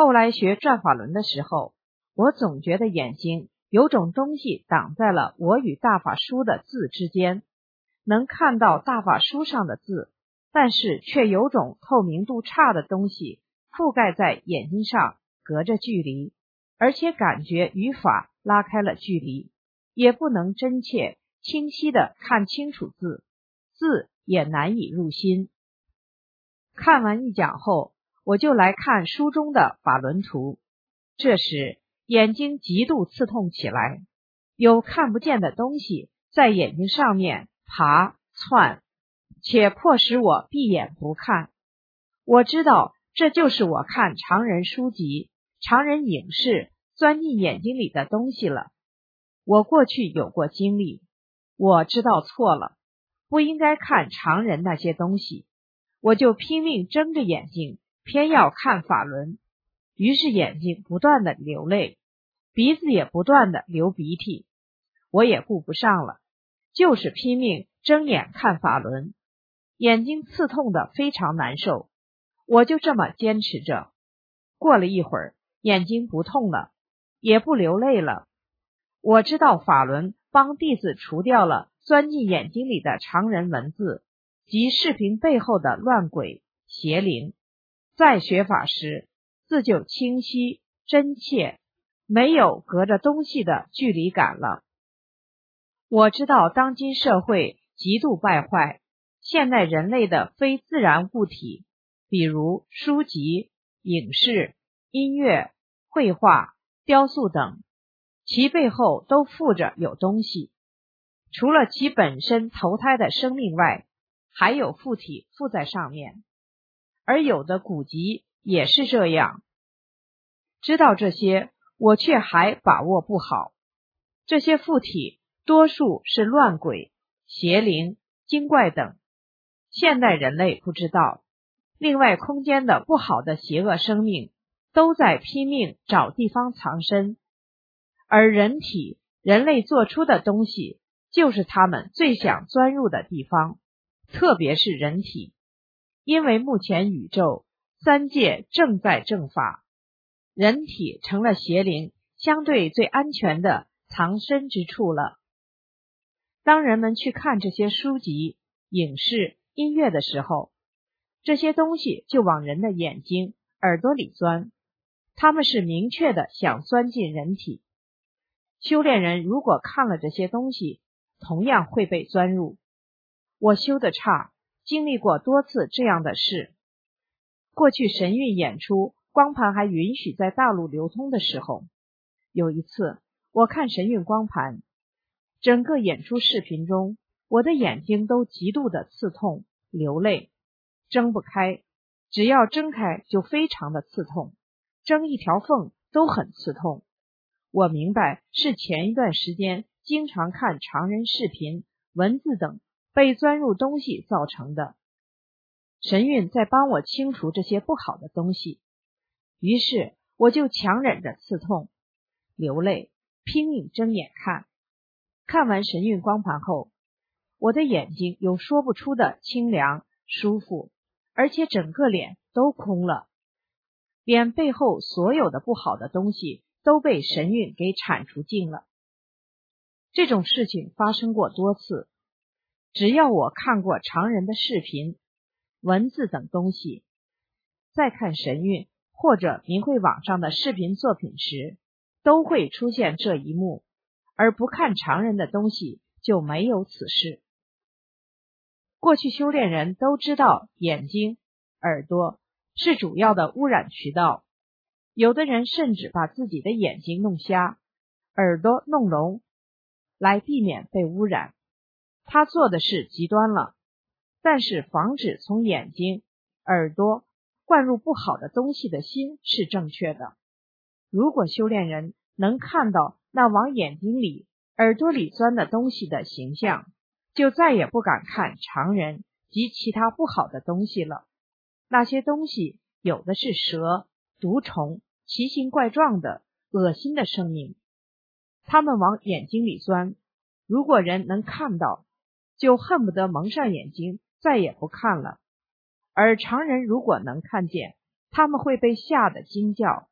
后来学转法轮的时候，我总觉得眼睛有种东西挡在了我与大法书的字之间，能看到大法书上的字，但是却有种透明度差的东西覆盖在眼睛上，隔着距离，而且感觉与法拉开了距离，也不能真切清晰地看清楚字，字也难以入心。看完一讲后，我就来看书中的法轮图，这时眼睛极度刺痛起来，有看不见的东西在眼睛上面爬窜，且迫使我闭眼不看。我知道这就是我看常人书籍、常人影视钻进眼睛里的东西了。我过去有过经历，我知道错了，不应该看常人那些东西，我就拼命睁着眼睛，偏要看法轮，于是眼睛不断的流泪，鼻子也不断的流鼻涕，我也顾不上了，就是拼命睁眼看法轮，眼睛刺痛的非常难受，我就这么坚持着。过了一会儿，眼睛不痛了，也不流泪了。我知道法轮帮弟子除掉了钻进眼睛里的常人文字及视频背后的乱鬼邪灵，再学法时字就清晰真切，没有隔着东西的距离感了。我知道当今社会极度败坏，现代人类的非自然物体，比如书籍、影视、音乐、绘画、雕塑等，其背后都附着有东西，除了其本身投胎的生命外，还有附体附在上面，而有的古籍也是这样。知道这些，我却还把握不好。这些附体多数是乱鬼、邪灵、精怪等，现代人类不知道。另外，空间的不好的邪恶生命都在拼命找地方藏身，而人体人类做出的东西就是他们最想钻入的地方，特别是人体，因为目前宇宙三界正在正法，人体成了邪灵相对最安全的藏身之处了。当人们去看这些书籍、影视、音乐的时候，这些东西就往人的眼睛、耳朵里钻，他们是明确的想钻进人体。修炼人如果看了这些东西，同样会被钻入。我修得差，经历过多次这样的事。过去神韵演出光盘还允许在大陆流通的时候，有一次我看神韵光盘，整个演出视频中，我的眼睛都极度的刺痛、流泪，睁不开，只要睁开就非常的刺痛，睁一条缝都很刺痛。我明白是前一段时间经常看常人视频、文字等被钻入东西造成的。神韵在帮我清除这些不好的东西，于是我就强忍着刺痛、流泪，拼命睁眼看。看完神韵光盘后，我的眼睛有说不出的清凉、舒服，而且整个脸都空了，脸背后所有的不好的东西都被神韵给铲除尽了。这种事情发生过多次，只要我看过常人的视频、文字等东西，再看神韵或者明慧网上的视频作品时，都会出现这一幕，而不看常人的东西就没有此事。过去修炼人都知道眼睛、耳朵是主要的污染渠道，有的人甚至把自己的眼睛弄瞎，耳朵弄聋，来避免被污染。他做的是极端了，但是防止从眼睛、耳朵灌入不好的东西的心是正确的。如果修炼人能看到那往眼睛里、耳朵里钻的东西的形象，就再也不敢看常人及其他不好的东西了。那些东西有的是蛇、毒虫、奇形怪状的恶心的生命，他们往眼睛里钻，如果人能看到，就恨不得蒙上眼睛再也不看了。而常人如果能看见，他们会被吓得惊叫，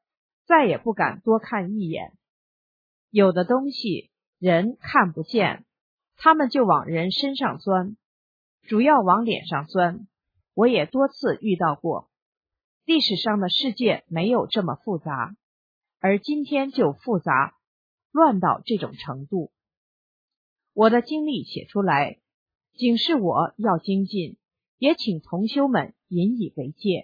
再也不敢多看一眼。有的东西人看不见，他们就往人身上钻，主要往脸上钻。我也多次遇到过。历史上的世界没有这么复杂，而今天就复杂，乱到这种程度。我的经历写出来，警示我要精进，也请同修们引以为戒。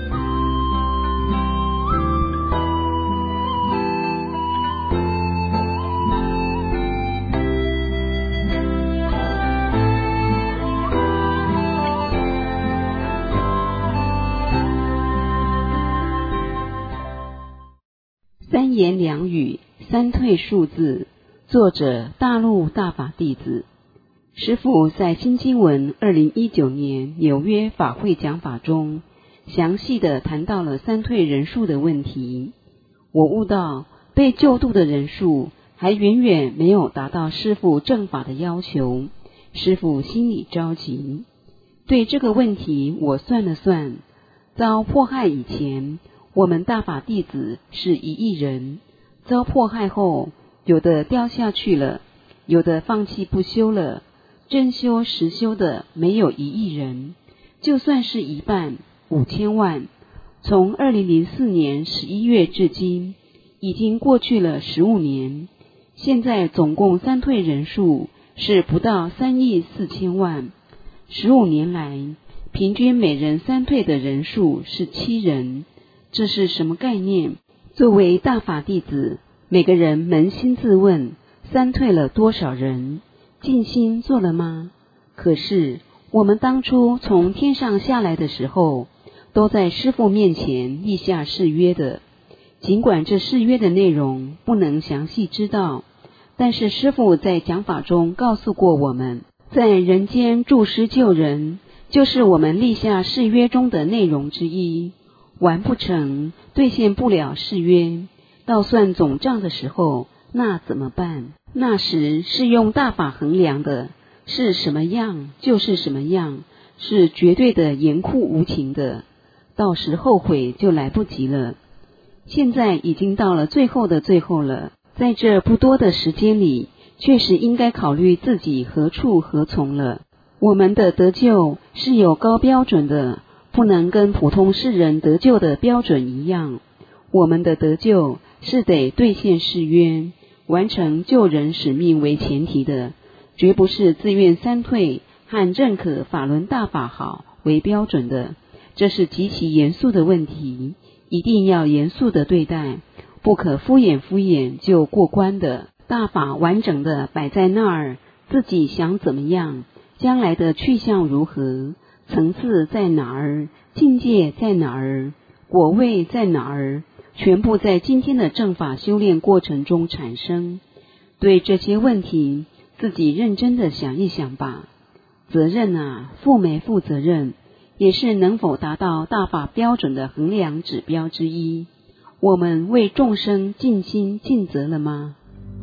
三言两语，三退数字。作者大陆大法弟子。师父在新经文二零一九年纽约法会讲法中，详细的谈到了三退人数的问题。我悟到被救度的人数还远远没有达到师父正法的要求，师父心里着急。对这个问题我算了算，遭迫害以前，我们大法弟子是一亿人，遭迫害后，有的掉下去了，有的放弃不修了，真修实修的没有一亿人，就算是一半，五千万。从二零零四年十一月至今，已经过去了十五年，现在总共三退人数是不到三亿四千万。十五年来，平均每人三退的人数是七人。这是什么概念？作为大法弟子，每个人扪心自问，三退了多少人？尽心做了吗？可是我们当初从天上下来的时候，都在师父面前立下誓约的。尽管这誓约的内容不能详细知道，但是师父在讲法中告诉过我们，在人间助师救人，就是我们立下誓约中的内容之一。完不成，兑现不了誓约，到算总账的时候，那怎么办？那时是用大法衡量的，是什么样就是什么样，是绝对的严酷无情的，到时后悔就来不及了。现在已经到了最后的最后了，在这不多的时间里，确实应该考虑自己何处何从了。我们的得救是有高标准的，不能跟普通世人得救的标准一样。我们的得救是得兑现誓约，完成救人使命为前提的，绝不是自愿三退和认可法轮大法好为标准的。这是极其严肃的问题，一定要严肃的对待，不可敷衍敷衍就过关的。大法完整的摆在那儿，自己想怎么样，将来的去向如何，层次在哪儿，境界在哪儿，果位在哪儿，全部在今天的正法修炼过程中产生。对这些问题，自己认真的想一想吧。责任啊，负没负责任，也是能否达到大法标准的衡量指标之一。我们为众生尽心尽责了吗？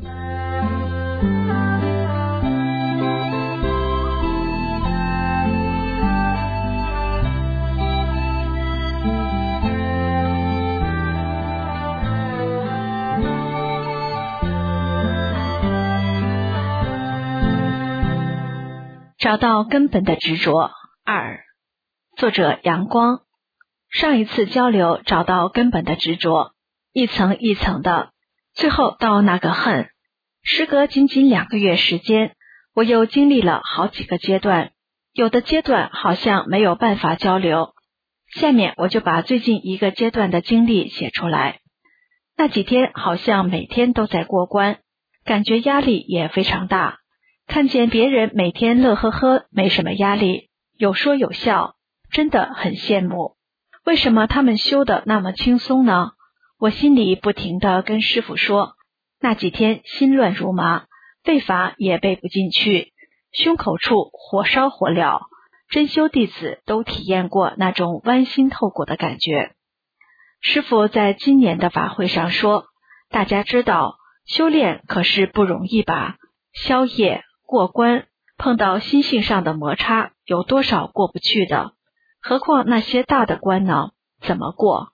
找到根本的执着。二，作者阳光。上一次交流找到根本的执着，一层一层的，最后到那个恨。时隔仅仅两个月时间，我又经历了好几个阶段，有的阶段好像没有办法交流。下面我就把最近一个阶段的经历写出来。那几天好像每天都在过关，感觉压力也非常大。看见别人每天乐呵呵，没什么压力，有说有笑，真的很羡慕。为什么他们修得那么轻松呢？我心里不停地跟师父说，那几天心乱如麻，背法也背不进去，胸口处火烧火燎，真修弟子都体验过那种剜心透骨的感觉。师父在今年的法会上说，大家知道修炼可是不容易吧，消业过关，碰到心性上的摩擦，有多少过不去的？何况那些大的关呢？怎么过？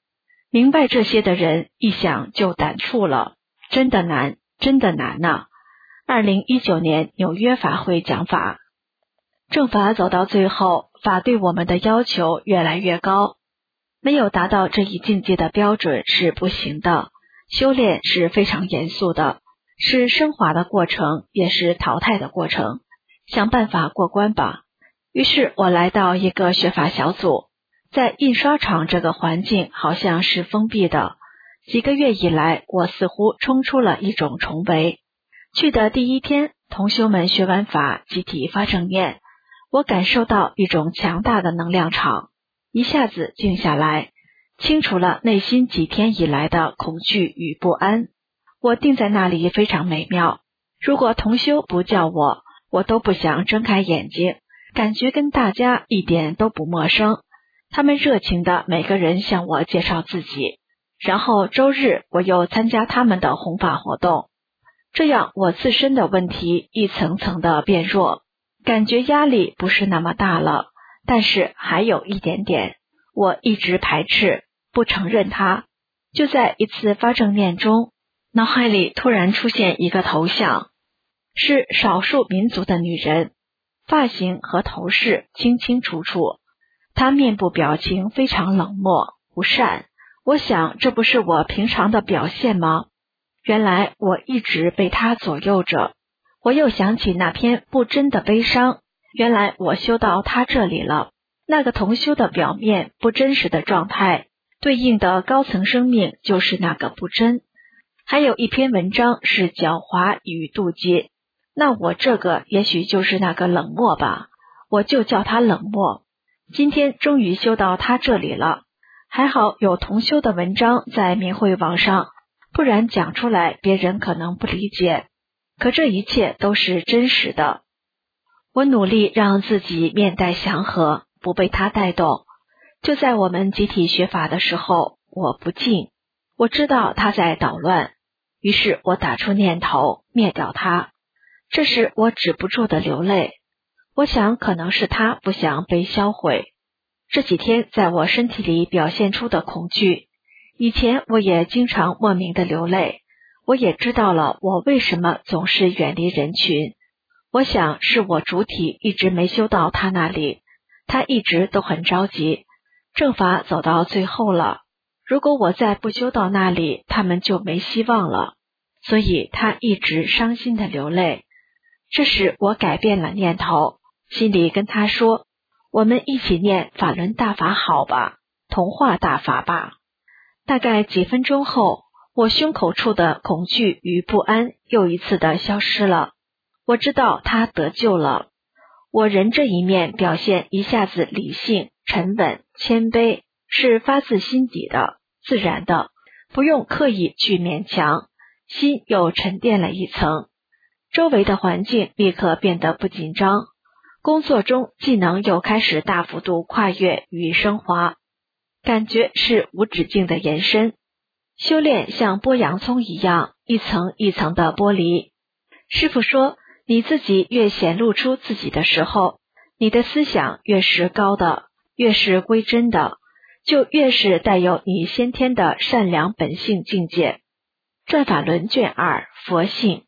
明白这些的人一想就胆触了，真的难，真的难呐、啊！二零一九年纽约法会讲法，正法走到最后，法对我们的要求越来越高，没有达到这一境界的标准是不行的。修炼是非常严肃的，是升华的过程，也是淘汰的过程，想办法过关吧。于是我来到一个学法小组，在印刷厂这个环境好像是封闭的，几个月以来，我似乎冲出了一种重围。去的第一天，同修们学完法，集体发正念，我感受到一种强大的能量场，一下子静下来，清除了内心几天以来的恐惧与不安。我定在那里非常美妙，如果同修不叫我，我都不想睁开眼睛，感觉跟大家一点都不陌生。他们热情的每个人向我介绍自己，然后周日我又参加他们的弘法活动，这样我自身的问题一层层的变弱，感觉压力不是那么大了，但是还有一点点，我一直排斥，不承认它。就在一次发正念中，脑海里突然出现一个头像，是少数民族的女人，发型和头饰清清楚楚，她面部表情非常冷漠不善，我想这不是我平常的表现吗？原来我一直被她左右着。我又想起那篇不真的悲伤，原来我修到她这里了。那个同修的表面不真实的状态，对应的高层生命就是那个不真。还有一篇文章是狡猾与妒忌，那我这个也许就是那个冷漠吧，我就叫他冷漠。今天终于修到他这里了，还好有同修的文章在明慧网上，不然讲出来别人可能不理解。可这一切都是真实的。我努力让自己面带祥和，不被他带动。就在我们集体学法的时候，我不静，我知道他在捣乱，于是我打出念头灭掉他。这时我止不住的流泪，我想可能是他不想被销毁。这几天在我身体里表现出的恐惧，以前我也经常莫名的流泪，我也知道了我为什么总是远离人群。我想是我主体一直没修到他那里，他一直都很着急，正法走到最后了，如果我再不修到那里，他们就没希望了，所以他一直伤心的流泪。这时我改变了念头，心里跟他说，我们一起念法轮大法好吧，同化大法吧。大概几分钟后，我胸口处的恐惧与不安又一次的消失了，我知道他得救了。我人这一面表现一下子理性、沉稳、谦卑，是发自心底的、自然的，不用刻意去勉强，心又沉淀了一层。周围的环境立刻变得不紧张，工作中技能又开始大幅度跨越与升华，感觉是无止境的延伸。修炼像剥洋葱一样，一层一层的剥离。师父说，你自己越显露出自己的时候，你的思想越是高的，越是归真的，就越是带有你先天的善良本性境界。转法轮卷二，佛性。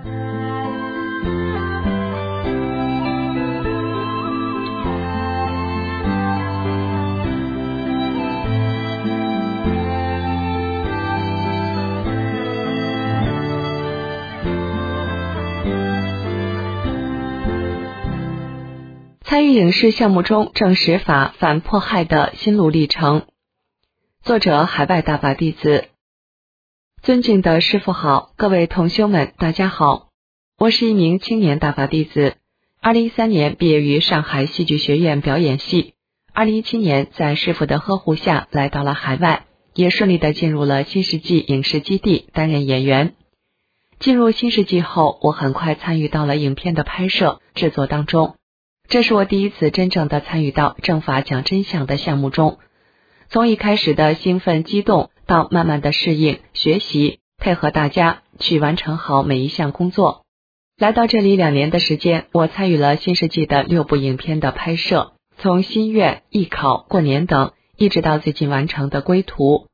参与影视项目中证实法反迫害的心路历程。作者海外大法弟子。尊敬的师父好，各位同修们大家好，我是一名青年大法弟子，二零一三年毕业于上海戏剧学院表演系，二零一七年在师父的呵护下来到了海外，也顺利的进入了新世纪影视基地担任演员。进入新世纪后，我很快参与到了影片的拍摄制作当中，这是我第一次真正的参与到正法讲真相的项目中，从一开始的兴奋激动到慢慢的适应学习，配合大家去完成好每一项工作。来到这里两年的时间，我参与了新世纪的六部影片的拍摄，从心愿、艺考、过年等，一直到最近完成的归途。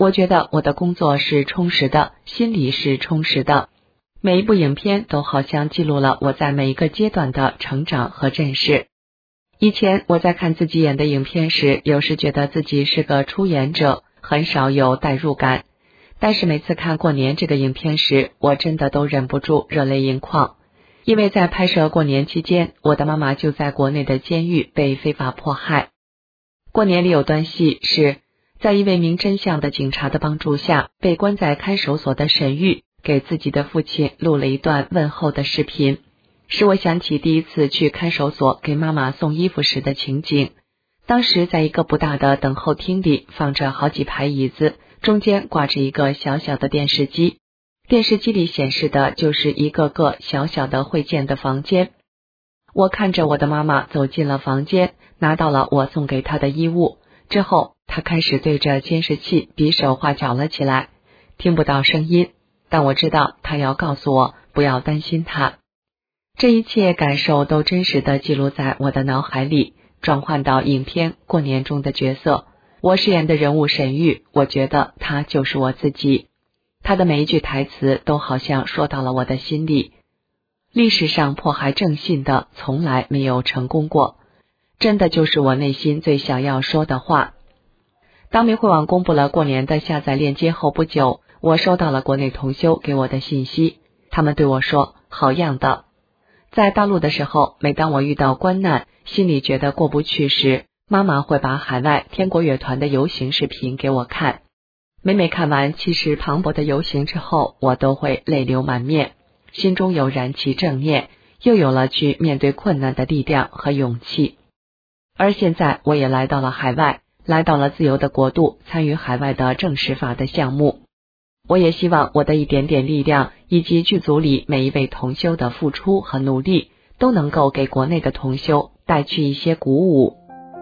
我觉得我的工作是充实的，心里是充实的。每一部影片都好像记录了我在每一个阶段的成长和认识。以前我在看自己演的影片时，有时觉得自己是个出演者，很少有代入感。但是每次看过年这个影片时，我真的都忍不住热泪盈眶。因为在拍摄过年期间，我的妈妈就在国内的监狱被非法迫害。过年里有段戏是在一位明真相的警察的帮助下，被关在看守所的沈玉给自己的父亲录了一段问候的视频，使我想起第一次去看守所给妈妈送衣服时的情景。当时在一个不大的等候厅里，放着好几排椅子，中间挂着一个小小的电视机，电视机里显示的就是一个个小小的会见的房间。我看着我的妈妈走进了房间，拿到了我送给她的衣物，之后她开始对着监视器比手画脚了起来，听不到声音，但我知道她要告诉我不要担心她。这一切感受都真实地记录在我的脑海里，转换到影片过年中的角色。我饰演的人物沈玉，我觉得他就是我自己，他的每一句台词都好像说到了我的心里。历史上迫害正信的从来没有成功过，真的就是我内心最想要说的话。当明慧网公布了过年的下载链接后不久，我收到了国内同修给我的信息，他们对我说好样的。在大陆的时候，每当我遇到关难，心里觉得过不去时，妈妈会把海外天国乐团的游行视频给我看。每每看完气势磅礴的游行之后，我都会泪流满面，心中有燃起正念，又有了去面对困难的力量和勇气。而现在我也来到了海外，来到了自由的国度，参与海外的正式法的项目。我也希望我的一点点力量，以及剧组里每一位同修的付出和努力，都能够给国内的同修带去一些鼓舞。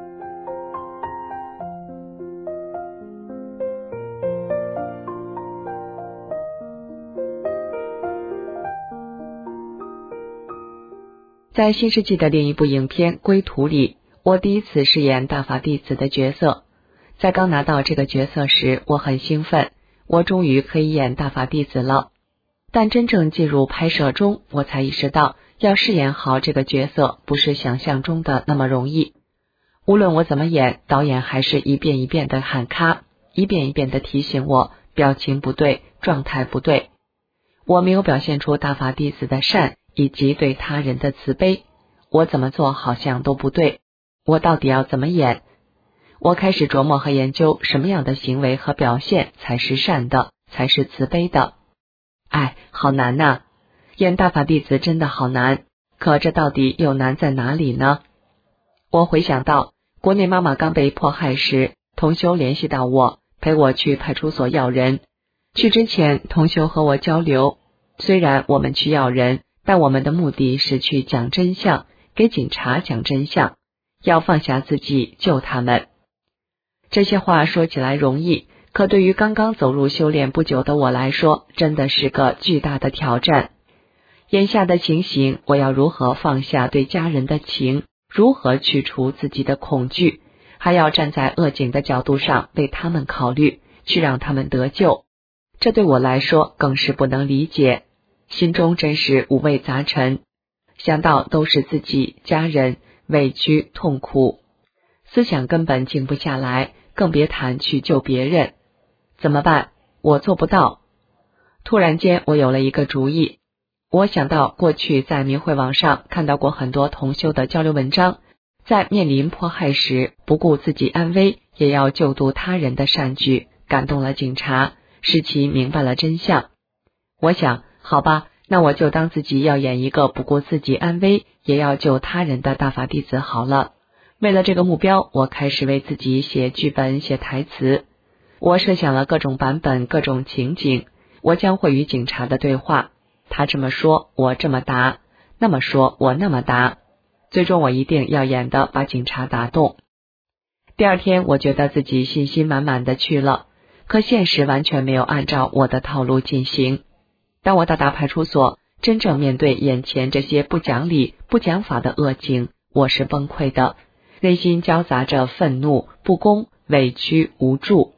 在新世纪的另一部影片《归途》里，我第一次饰演大法弟子的角色。在刚拿到这个角色时，我很兴奋，我终于可以演大法弟子了。但真正进入拍摄中，我才意识到要饰演好这个角色不是想象中的那么容易。无论我怎么演，导演还是一遍一遍的喊咔，一遍一遍的提醒我表情不对，状态不对。我没有表现出大法弟子的善以及对他人的慈悲，我怎么做好像都不对，我到底要怎么演？我开始琢磨和研究什么样的行为和表现才是善的，才是慈悲的。哎，好难呐！演大法弟子真的好难，可这到底又难在哪里呢？我回想到国内妈妈刚被迫害时，同修联系到我，陪我去派出所要人。去之前，同修和我交流，虽然我们去要人，但我们的目的是去讲真相，给警察讲真相，要放下自己救他们。这些话说起来容易，可对于刚刚走入修炼不久的我来说，真的是个巨大的挑战。眼下的情形，我要如何放下对家人的情，如何去除自己的恐惧，还要站在恶警的角度上为他们考虑，去让他们得救，这对我来说更是不能理解，心中真是五味杂陈，想到都是自己家人委屈痛苦，思想根本静不下来，更别谈去救别人。怎么办？我做不到。突然间我有了一个主意，我想到过去在明慧网上看到过很多同修的交流文章，在面临迫害时不顾自己安危也要救度他人的善举，感动了警察，使其明白了真相。我想，好吧，那我就当自己要演一个不顾自己安危也要救他人的大法弟子好了。为了这个目标，我开始为自己写剧本写台词。我设想了各种版本各种情景，我将会与警察的对话，他这么说我这么答，那么说我那么答，最终我一定要演的把警察打动。第二天我觉得自己信心满满的去了，可现实完全没有按照我的套路进行。当我到达派出所，真正面对眼前这些不讲理不讲法的恶警，我是崩溃的，内心交杂着愤怒、不公、委屈、无助。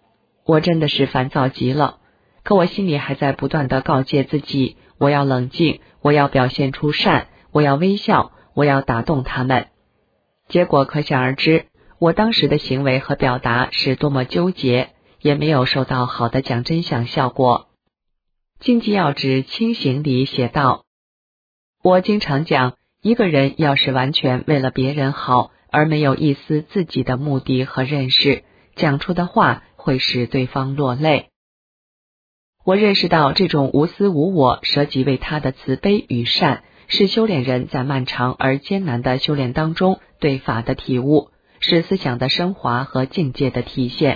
我真的是烦躁极了，可我心里还在不断地告诫自己，我要冷静，我要表现出善，我要微笑，我要打动他们。结果可想而知，我当时的行为和表达是多么纠结，也没有收到好的讲真相效果。经济要旨清醒里写道，我经常讲，一个人要是完全为了别人好，而没有一丝自己的目的和认识，讲出的话会使对方落泪。我认识到这种无私无我、舍己为他的慈悲与善，是修炼人在漫长而艰难的修炼当中对法的体悟，是思想的升华和境界的体现。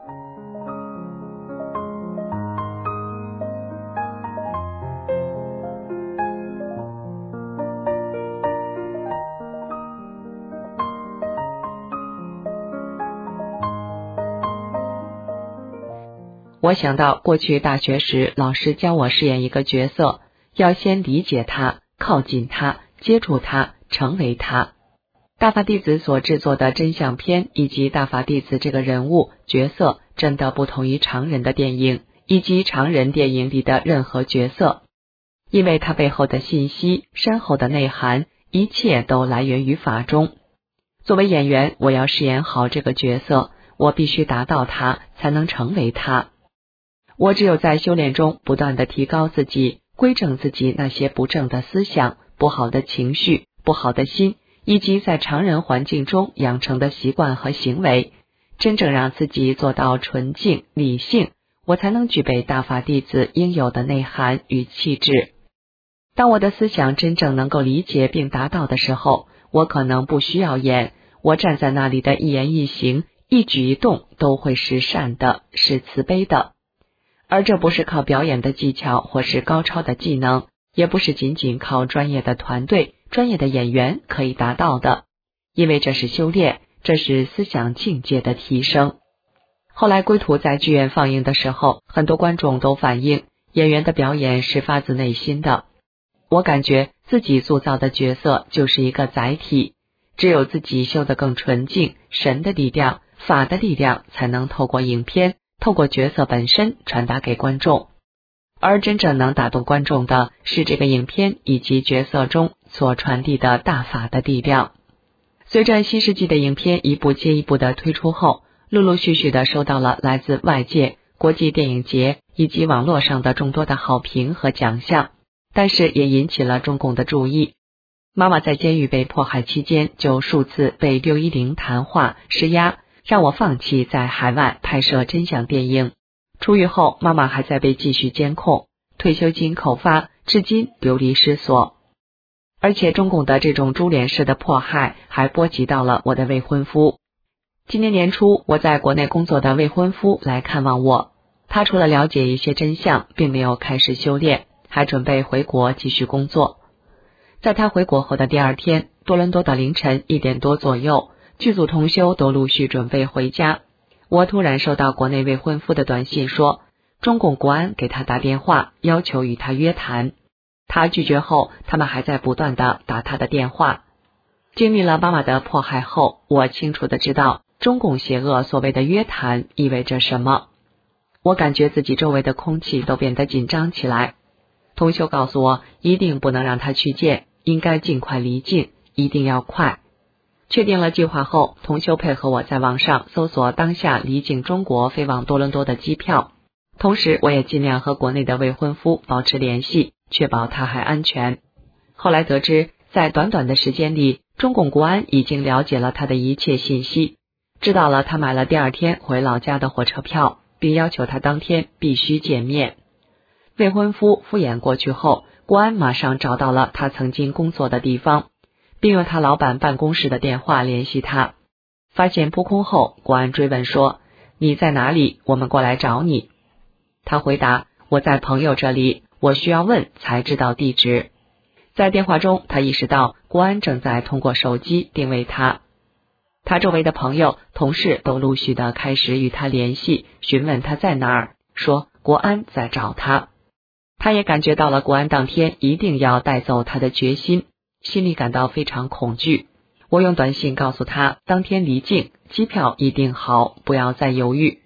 我想到过去大学时，老师教我饰演一个角色，要先理解他，靠近他，接触他，成为他。大法弟子所制作的真相片以及大法弟子这个人物角色真的不同于常人的电影以及常人电影里的任何角色，因为它背后的信息、深厚的内涵，一切都来源于法中。作为演员，我要饰演好这个角色，我必须达到它，才能成为它。我只有在修炼中不断地提高自己，规正自己那些不正的思想、不好的情绪、不好的心，以及在常人环境中养成的习惯和行为，真正让自己做到纯净、理性，我才能具备大法弟子应有的内涵与气质。当我的思想真正能够理解并达到的时候，我可能不需要演，我站在那里的一言一行、一举一动都会是善的，是慈悲的。而这不是靠表演的技巧或是高超的技能，也不是仅仅靠专业的团队、专业的演员可以达到的，因为这是修炼，这是思想境界的提升。后来归途在剧院放映的时候，很多观众都反映演员的表演是发自内心的。我感觉自己塑造的角色就是一个载体，只有自己修得更纯净，神的力量、法的力量才能透过影片，透过角色本身传达给观众，而真正能打动观众的是这个影片以及角色中所传递的大法的力量。随着新世纪的影片一部接一部的推出后，陆陆续续的收到了来自外界、国际电影节以及网络上的众多的好评和奖项，但是也引起了中共的注意。妈妈在监狱被迫害期间就数次被六一零谈话施压，让我放弃在海外拍摄真相电影。出狱后，妈妈还在被继续监控，退休金扣发，至今流离失所。而且中共的这种株连式的迫害还波及到了我的未婚夫。今年年初，我在国内工作的未婚夫来看望我，他除了了解一些真相，并没有开始修炼，还准备回国继续工作。在他回国后的第二天，多伦多的凌晨一点多左右，剧组同修都陆续准备回家，我突然收到国内未婚夫的短信说，中共国安给他打电话，要求与他约谈。他拒绝后，他们还在不断地打他的电话。经历了妈妈的迫害后，我清楚地知道中共邪恶所谓的约谈意味着什么。我感觉自己周围的空气都变得紧张起来。同修告诉我，一定不能让他去见，应该尽快离境，一定要快。确定了计划后，同修配合我在网上搜索当下离境中国飞往多伦多的机票，同时我也尽量和国内的未婚夫保持联系，确保他还安全。后来得知，在短短的时间里，中共国安已经了解了他的一切信息，知道了他买了第二天回老家的火车票，并要求他当天必须见面。未婚夫敷衍过去后，国安马上找到了他曾经工作的地方，并用他老板办公室的电话联系他。发现扑空后，国安追问说，你在哪里？我们过来找你。他回答，我在朋友这里，我需要问才知道地址。在电话中，他意识到国安正在通过手机定位他。他周围的朋友、同事都陆续的开始与他联系，询问他在哪儿，说国安在找他。他也感觉到了国安当天一定要带走他的决心，心里感到非常恐惧。我用短信告诉他，当天离境，机票一定好，不要再犹豫。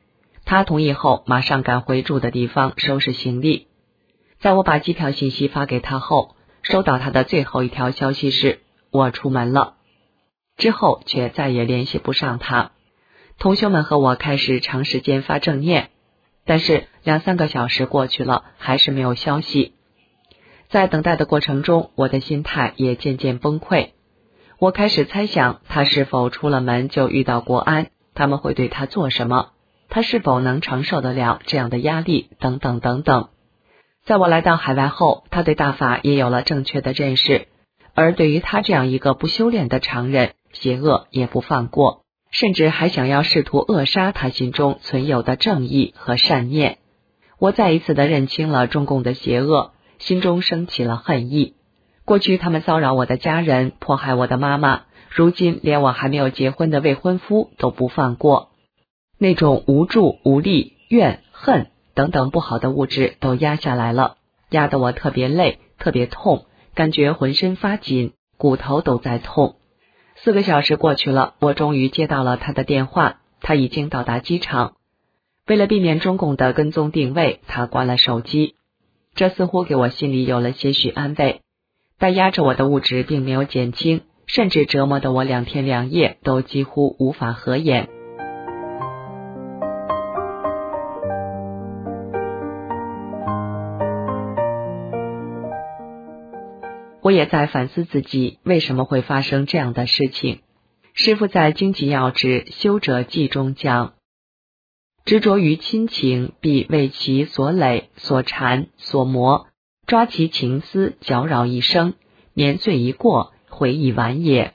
他同意后，马上赶回住的地方收拾行李。在我把机票信息发给他后，收到他的最后一条消息是我出门了，之后却再也联系不上他。同学们和我开始长时间发正念，但是两三个小时过去了，还是没有消息。在等待的过程中，我的心态也渐渐崩溃。我开始猜想他是否出了门就遇到国安，他们会对他做什么，他是否能承受得了这样的压力，等等等等。在我来到海外后，他对大法也有了正确的认识，而对于他这样一个不修炼的常人，邪恶也不放过，甚至还想要试图扼杀他心中存有的正义和善念。我再一次的认清了中共的邪恶，心中升起了恨意。过去他们骚扰我的家人，迫害我的妈妈，如今连我还没有结婚的未婚夫都不放过。那种无助、无力、怨、恨等等不好的物质都压下来了，压得我特别累，特别痛，感觉浑身发紧，骨头都在痛。四个小时过去了，我终于接到了他的电话，他已经到达机场。为了避免中共的跟踪定位，他关了手机。这似乎给我心里有了些许安慰，但压着我的物质并没有减轻，甚至折磨得我两天两夜都几乎无法合眼。我也在反思自己为什么会发生这样的事情。师父在《经济要旨修者记》中讲，执着于亲情，必为其所累、所缠、所磨，抓其情思，搅扰一生，年岁一过，悔已晚也。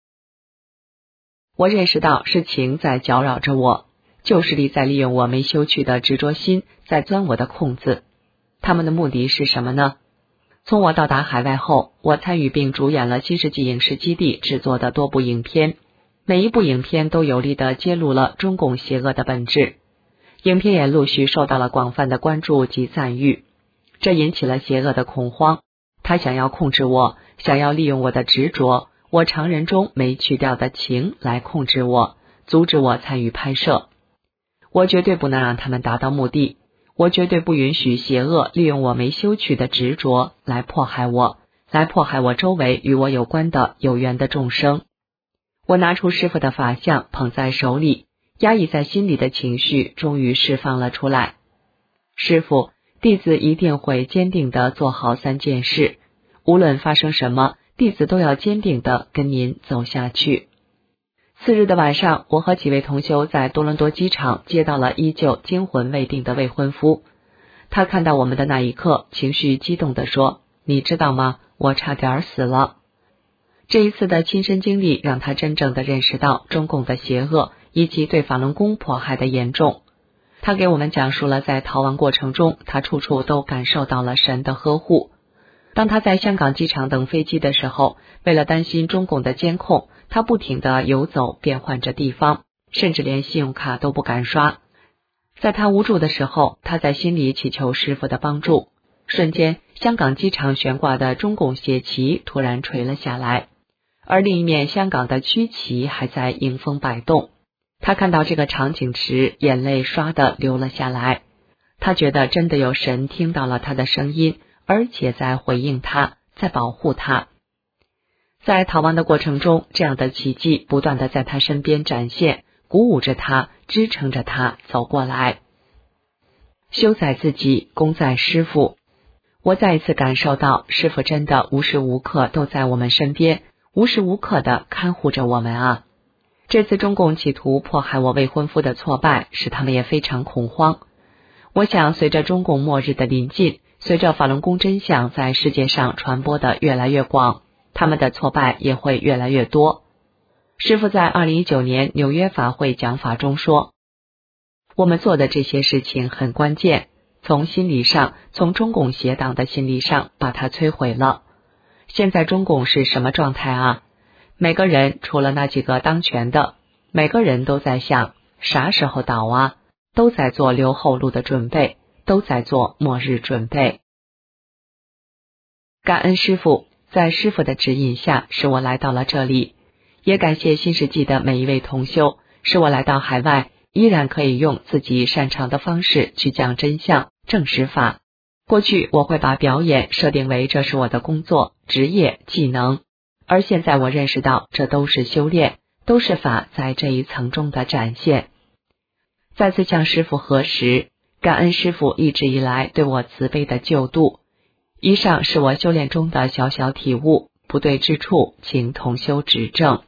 我认识到是情在搅扰着我，旧势力在利用我没修去的执着心，在钻我的空子。他们的目的是什么呢？从我到达海外后，我参与并主演了新世纪影视基地制作的多部影片，每一部影片都有力地揭露了中共邪恶的本质。影片也陆续受到了广泛的关注及赞誉，这引起了邪恶的恐慌。他想要控制我，想要利用我的执着，我常人中没去掉的情来控制我，阻止我参与拍摄。我绝对不能让他们达到目的，我绝对不允许邪恶利用我没修去的执着来迫害我，来迫害我周围与我有关的有缘的众生。我拿出师父的法相捧在手里，压抑在心里的情绪终于释放了出来。师父，弟子一定会坚定地做好三件事，无论发生什么，弟子都要坚定地跟您走下去。次日的晚上，我和几位同修在多伦多机场接到了依旧惊魂未定的未婚夫。他看到我们的那一刻，情绪激动地说，你知道吗？我差点死了。这一次的亲身经历让他真正地认识到中共的邪恶以及对法轮功迫害的严重。他给我们讲述了在逃亡过程中，他处处都感受到了神的呵护。当他在香港机场等飞机的时候，为了担心中共的监控，他不停地游走变换着地方，甚至连信用卡都不敢刷。在他无助的时候，他在心里祈求师父的帮助。瞬间，香港机场悬挂的中共血旗突然垂了下来，而另一面香港的区旗还在迎风摆动。他看到这个场景时，眼泪唰地流了下来。他觉得真的有神听到了他的声音，而且在回应他，在保护他。在逃亡的过程中，这样的奇迹不断地在他身边展现，鼓舞着他，支撑着他走过来。修在自己，功在师父。我再一次感受到师父真的无时无刻都在我们身边，无时无刻地看护着我们啊！这次中共企图迫害我未婚夫的挫败，使他们也非常恐慌。我想随着中共末日的临近，随着法轮功真相在世界上传播的越来越广，他们的挫败也会越来越多。师父在二零一九年纽约法会讲法中说，我们做的这些事情很关键，从心理上，从中共邪党的心理上把它摧毁了。现在中共是什么状态啊？每个人除了那几个当权的，每个人都在想啥时候倒啊，都在做留后路的准备，都在做末日准备。感恩师父，在师父的指引下，使我来到了这里，也感谢新世纪的每一位同修，使我来到海外， 依然可以用自己擅长的方式去讲真相、证实法。过去我会把表演设定为这是我的工作、职业、技能，而现在我认识到这都是修炼，都是法在这一层中的展现。再次向师父核实，感恩师父一直以来对我慈悲的救度。以上是我修炼中的小小体悟，不对之处请同修指正。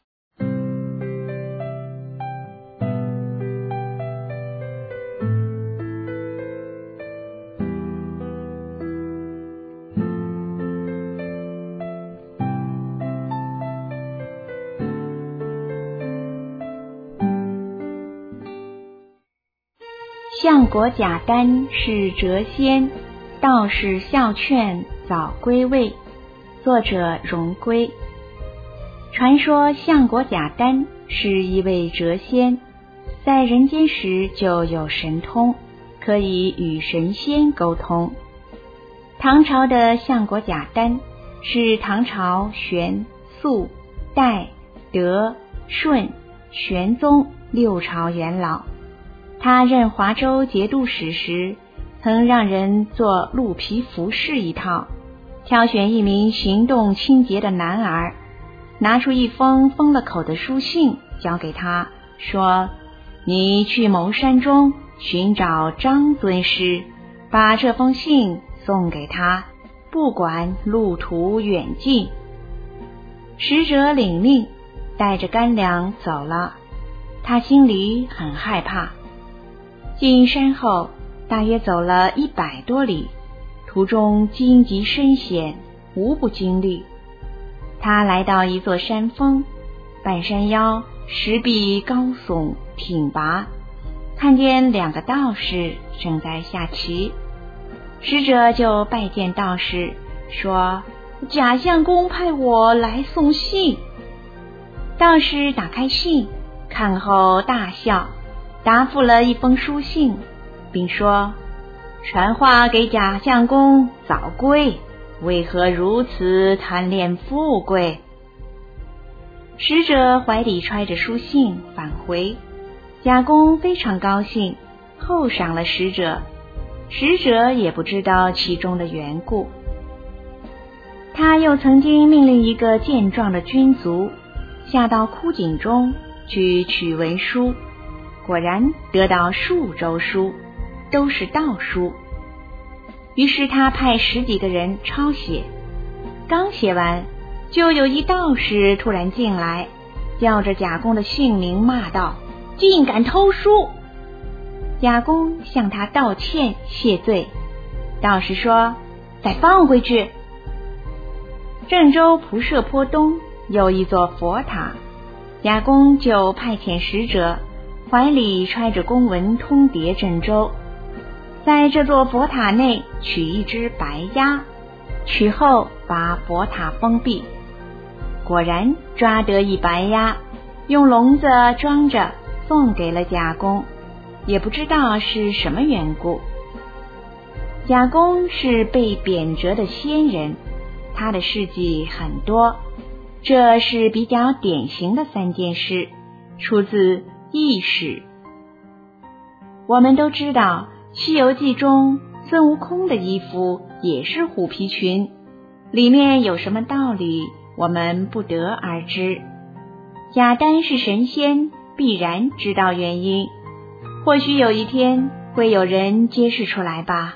相国贾丹是谪仙，道士孝劝早归位。作者荣归。传说相国贾丹是一位谪仙，在人间时就有神通，可以与神仙沟通。唐朝的相国贾丹是唐朝玄、肃、代、德、顺、玄宗六朝元老。他任华州节度使时，曾让人做鹿皮服饰一套，挑选一名行动清洁的男儿，拿出一封封了口的书信交给他，说：你去某山中寻找张尊师，把这封信送给他，不管路途远近。使者领命，带着干粮走了。他心里很害怕。进山后，大约走了一百多里，途中荆棘深险，无不经历。他来到一座山峰，半山腰石壁高耸挺拔，看见两个道士正在下棋。使者就拜见道士，说：贾相公派我来送信。道士打开信，看后大笑，答复了一封书信，并说：传话给贾相公早归，为何如此贪恋富贵？使者怀里揣着书信返回，贾公非常高兴，厚赏了使者，使者也不知道其中的缘故。他又曾经命令一个健壮的军卒下到枯井中去取文书，果然得到数周书，都是道书。于是他派十几个人抄写，刚写完，就有一道士突然进来，叫着贾公的姓名骂道：竟敢偷书！贾公向他道歉谢罪，道士说：再放回去。郑州蒲舍坡东有一座佛塔，贾公就派遣使者怀里揣着公文通牒郑州，在这座佛塔内取一只白鸭，取后把佛塔封闭。果然抓得一白鸭，用笼子装着送给了贾公，也不知道是什么缘故。贾公是被贬谪的仙人，他的事迹很多，这是比较典型的三件事，出自异史。我们都知道《西游记》中孙悟空的衣服也是虎皮裙，里面有什么道理，我们不得而知。贾丹是神仙，必然知道原因，或许有一天会有人揭示出来吧。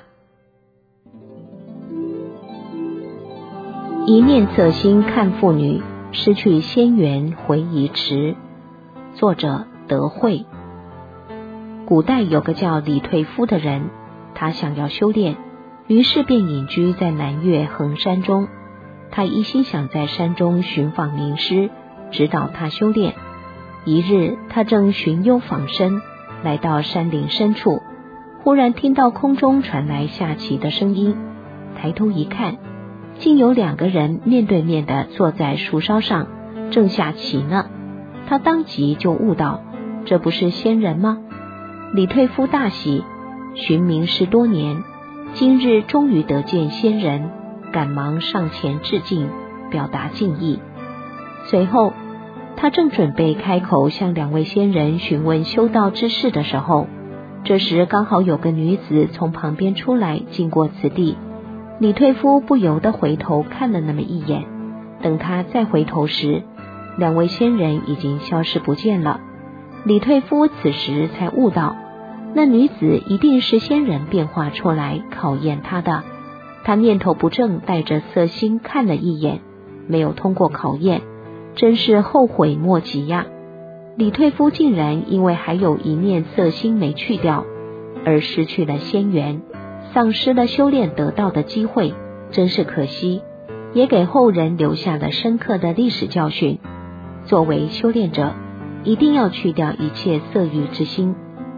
一念侧心看妇女，失去仙缘回忆迟。作者德惠。古代有个叫李退夫的人，他想要修炼，于是便隐居在南岳衡山中。他一心想在山中寻访名师，指导他修炼。一日，他正寻幽访深，来到山岭深处，忽然听到空中传来下棋的声音，抬头一看，竟有两个人面对面地坐在树梢上，正下棋呢。他当即就悟道，这不是仙人吗？李退夫大喜，寻名师多年，今日终于得见仙人，赶忙上前致敬，表达敬意。随后他正准备开口向两位仙人询问修道之事的时候，这时刚好有个女子从旁边出来经过此地，李退夫不由得回头看了那么一眼，等他再回头时，两位仙人已经消失不见了。李退夫此时才悟到，那女子一定是仙人变化出来考验他的。他念头不正，带着色心看了一眼，没有通过考验，真是后悔莫及呀！李退夫竟然因为还有一念色心没去掉，而失去了仙缘，丧失了修炼得到的机会，真是可惜，也给后人留下了深刻的历史教训。作为修炼者，一定要去掉一切色欲之心。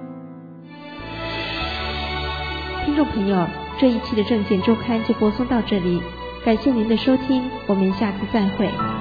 听众朋友，这一期的证件周刊就播送到这里，感谢您的收听，我们下次再会。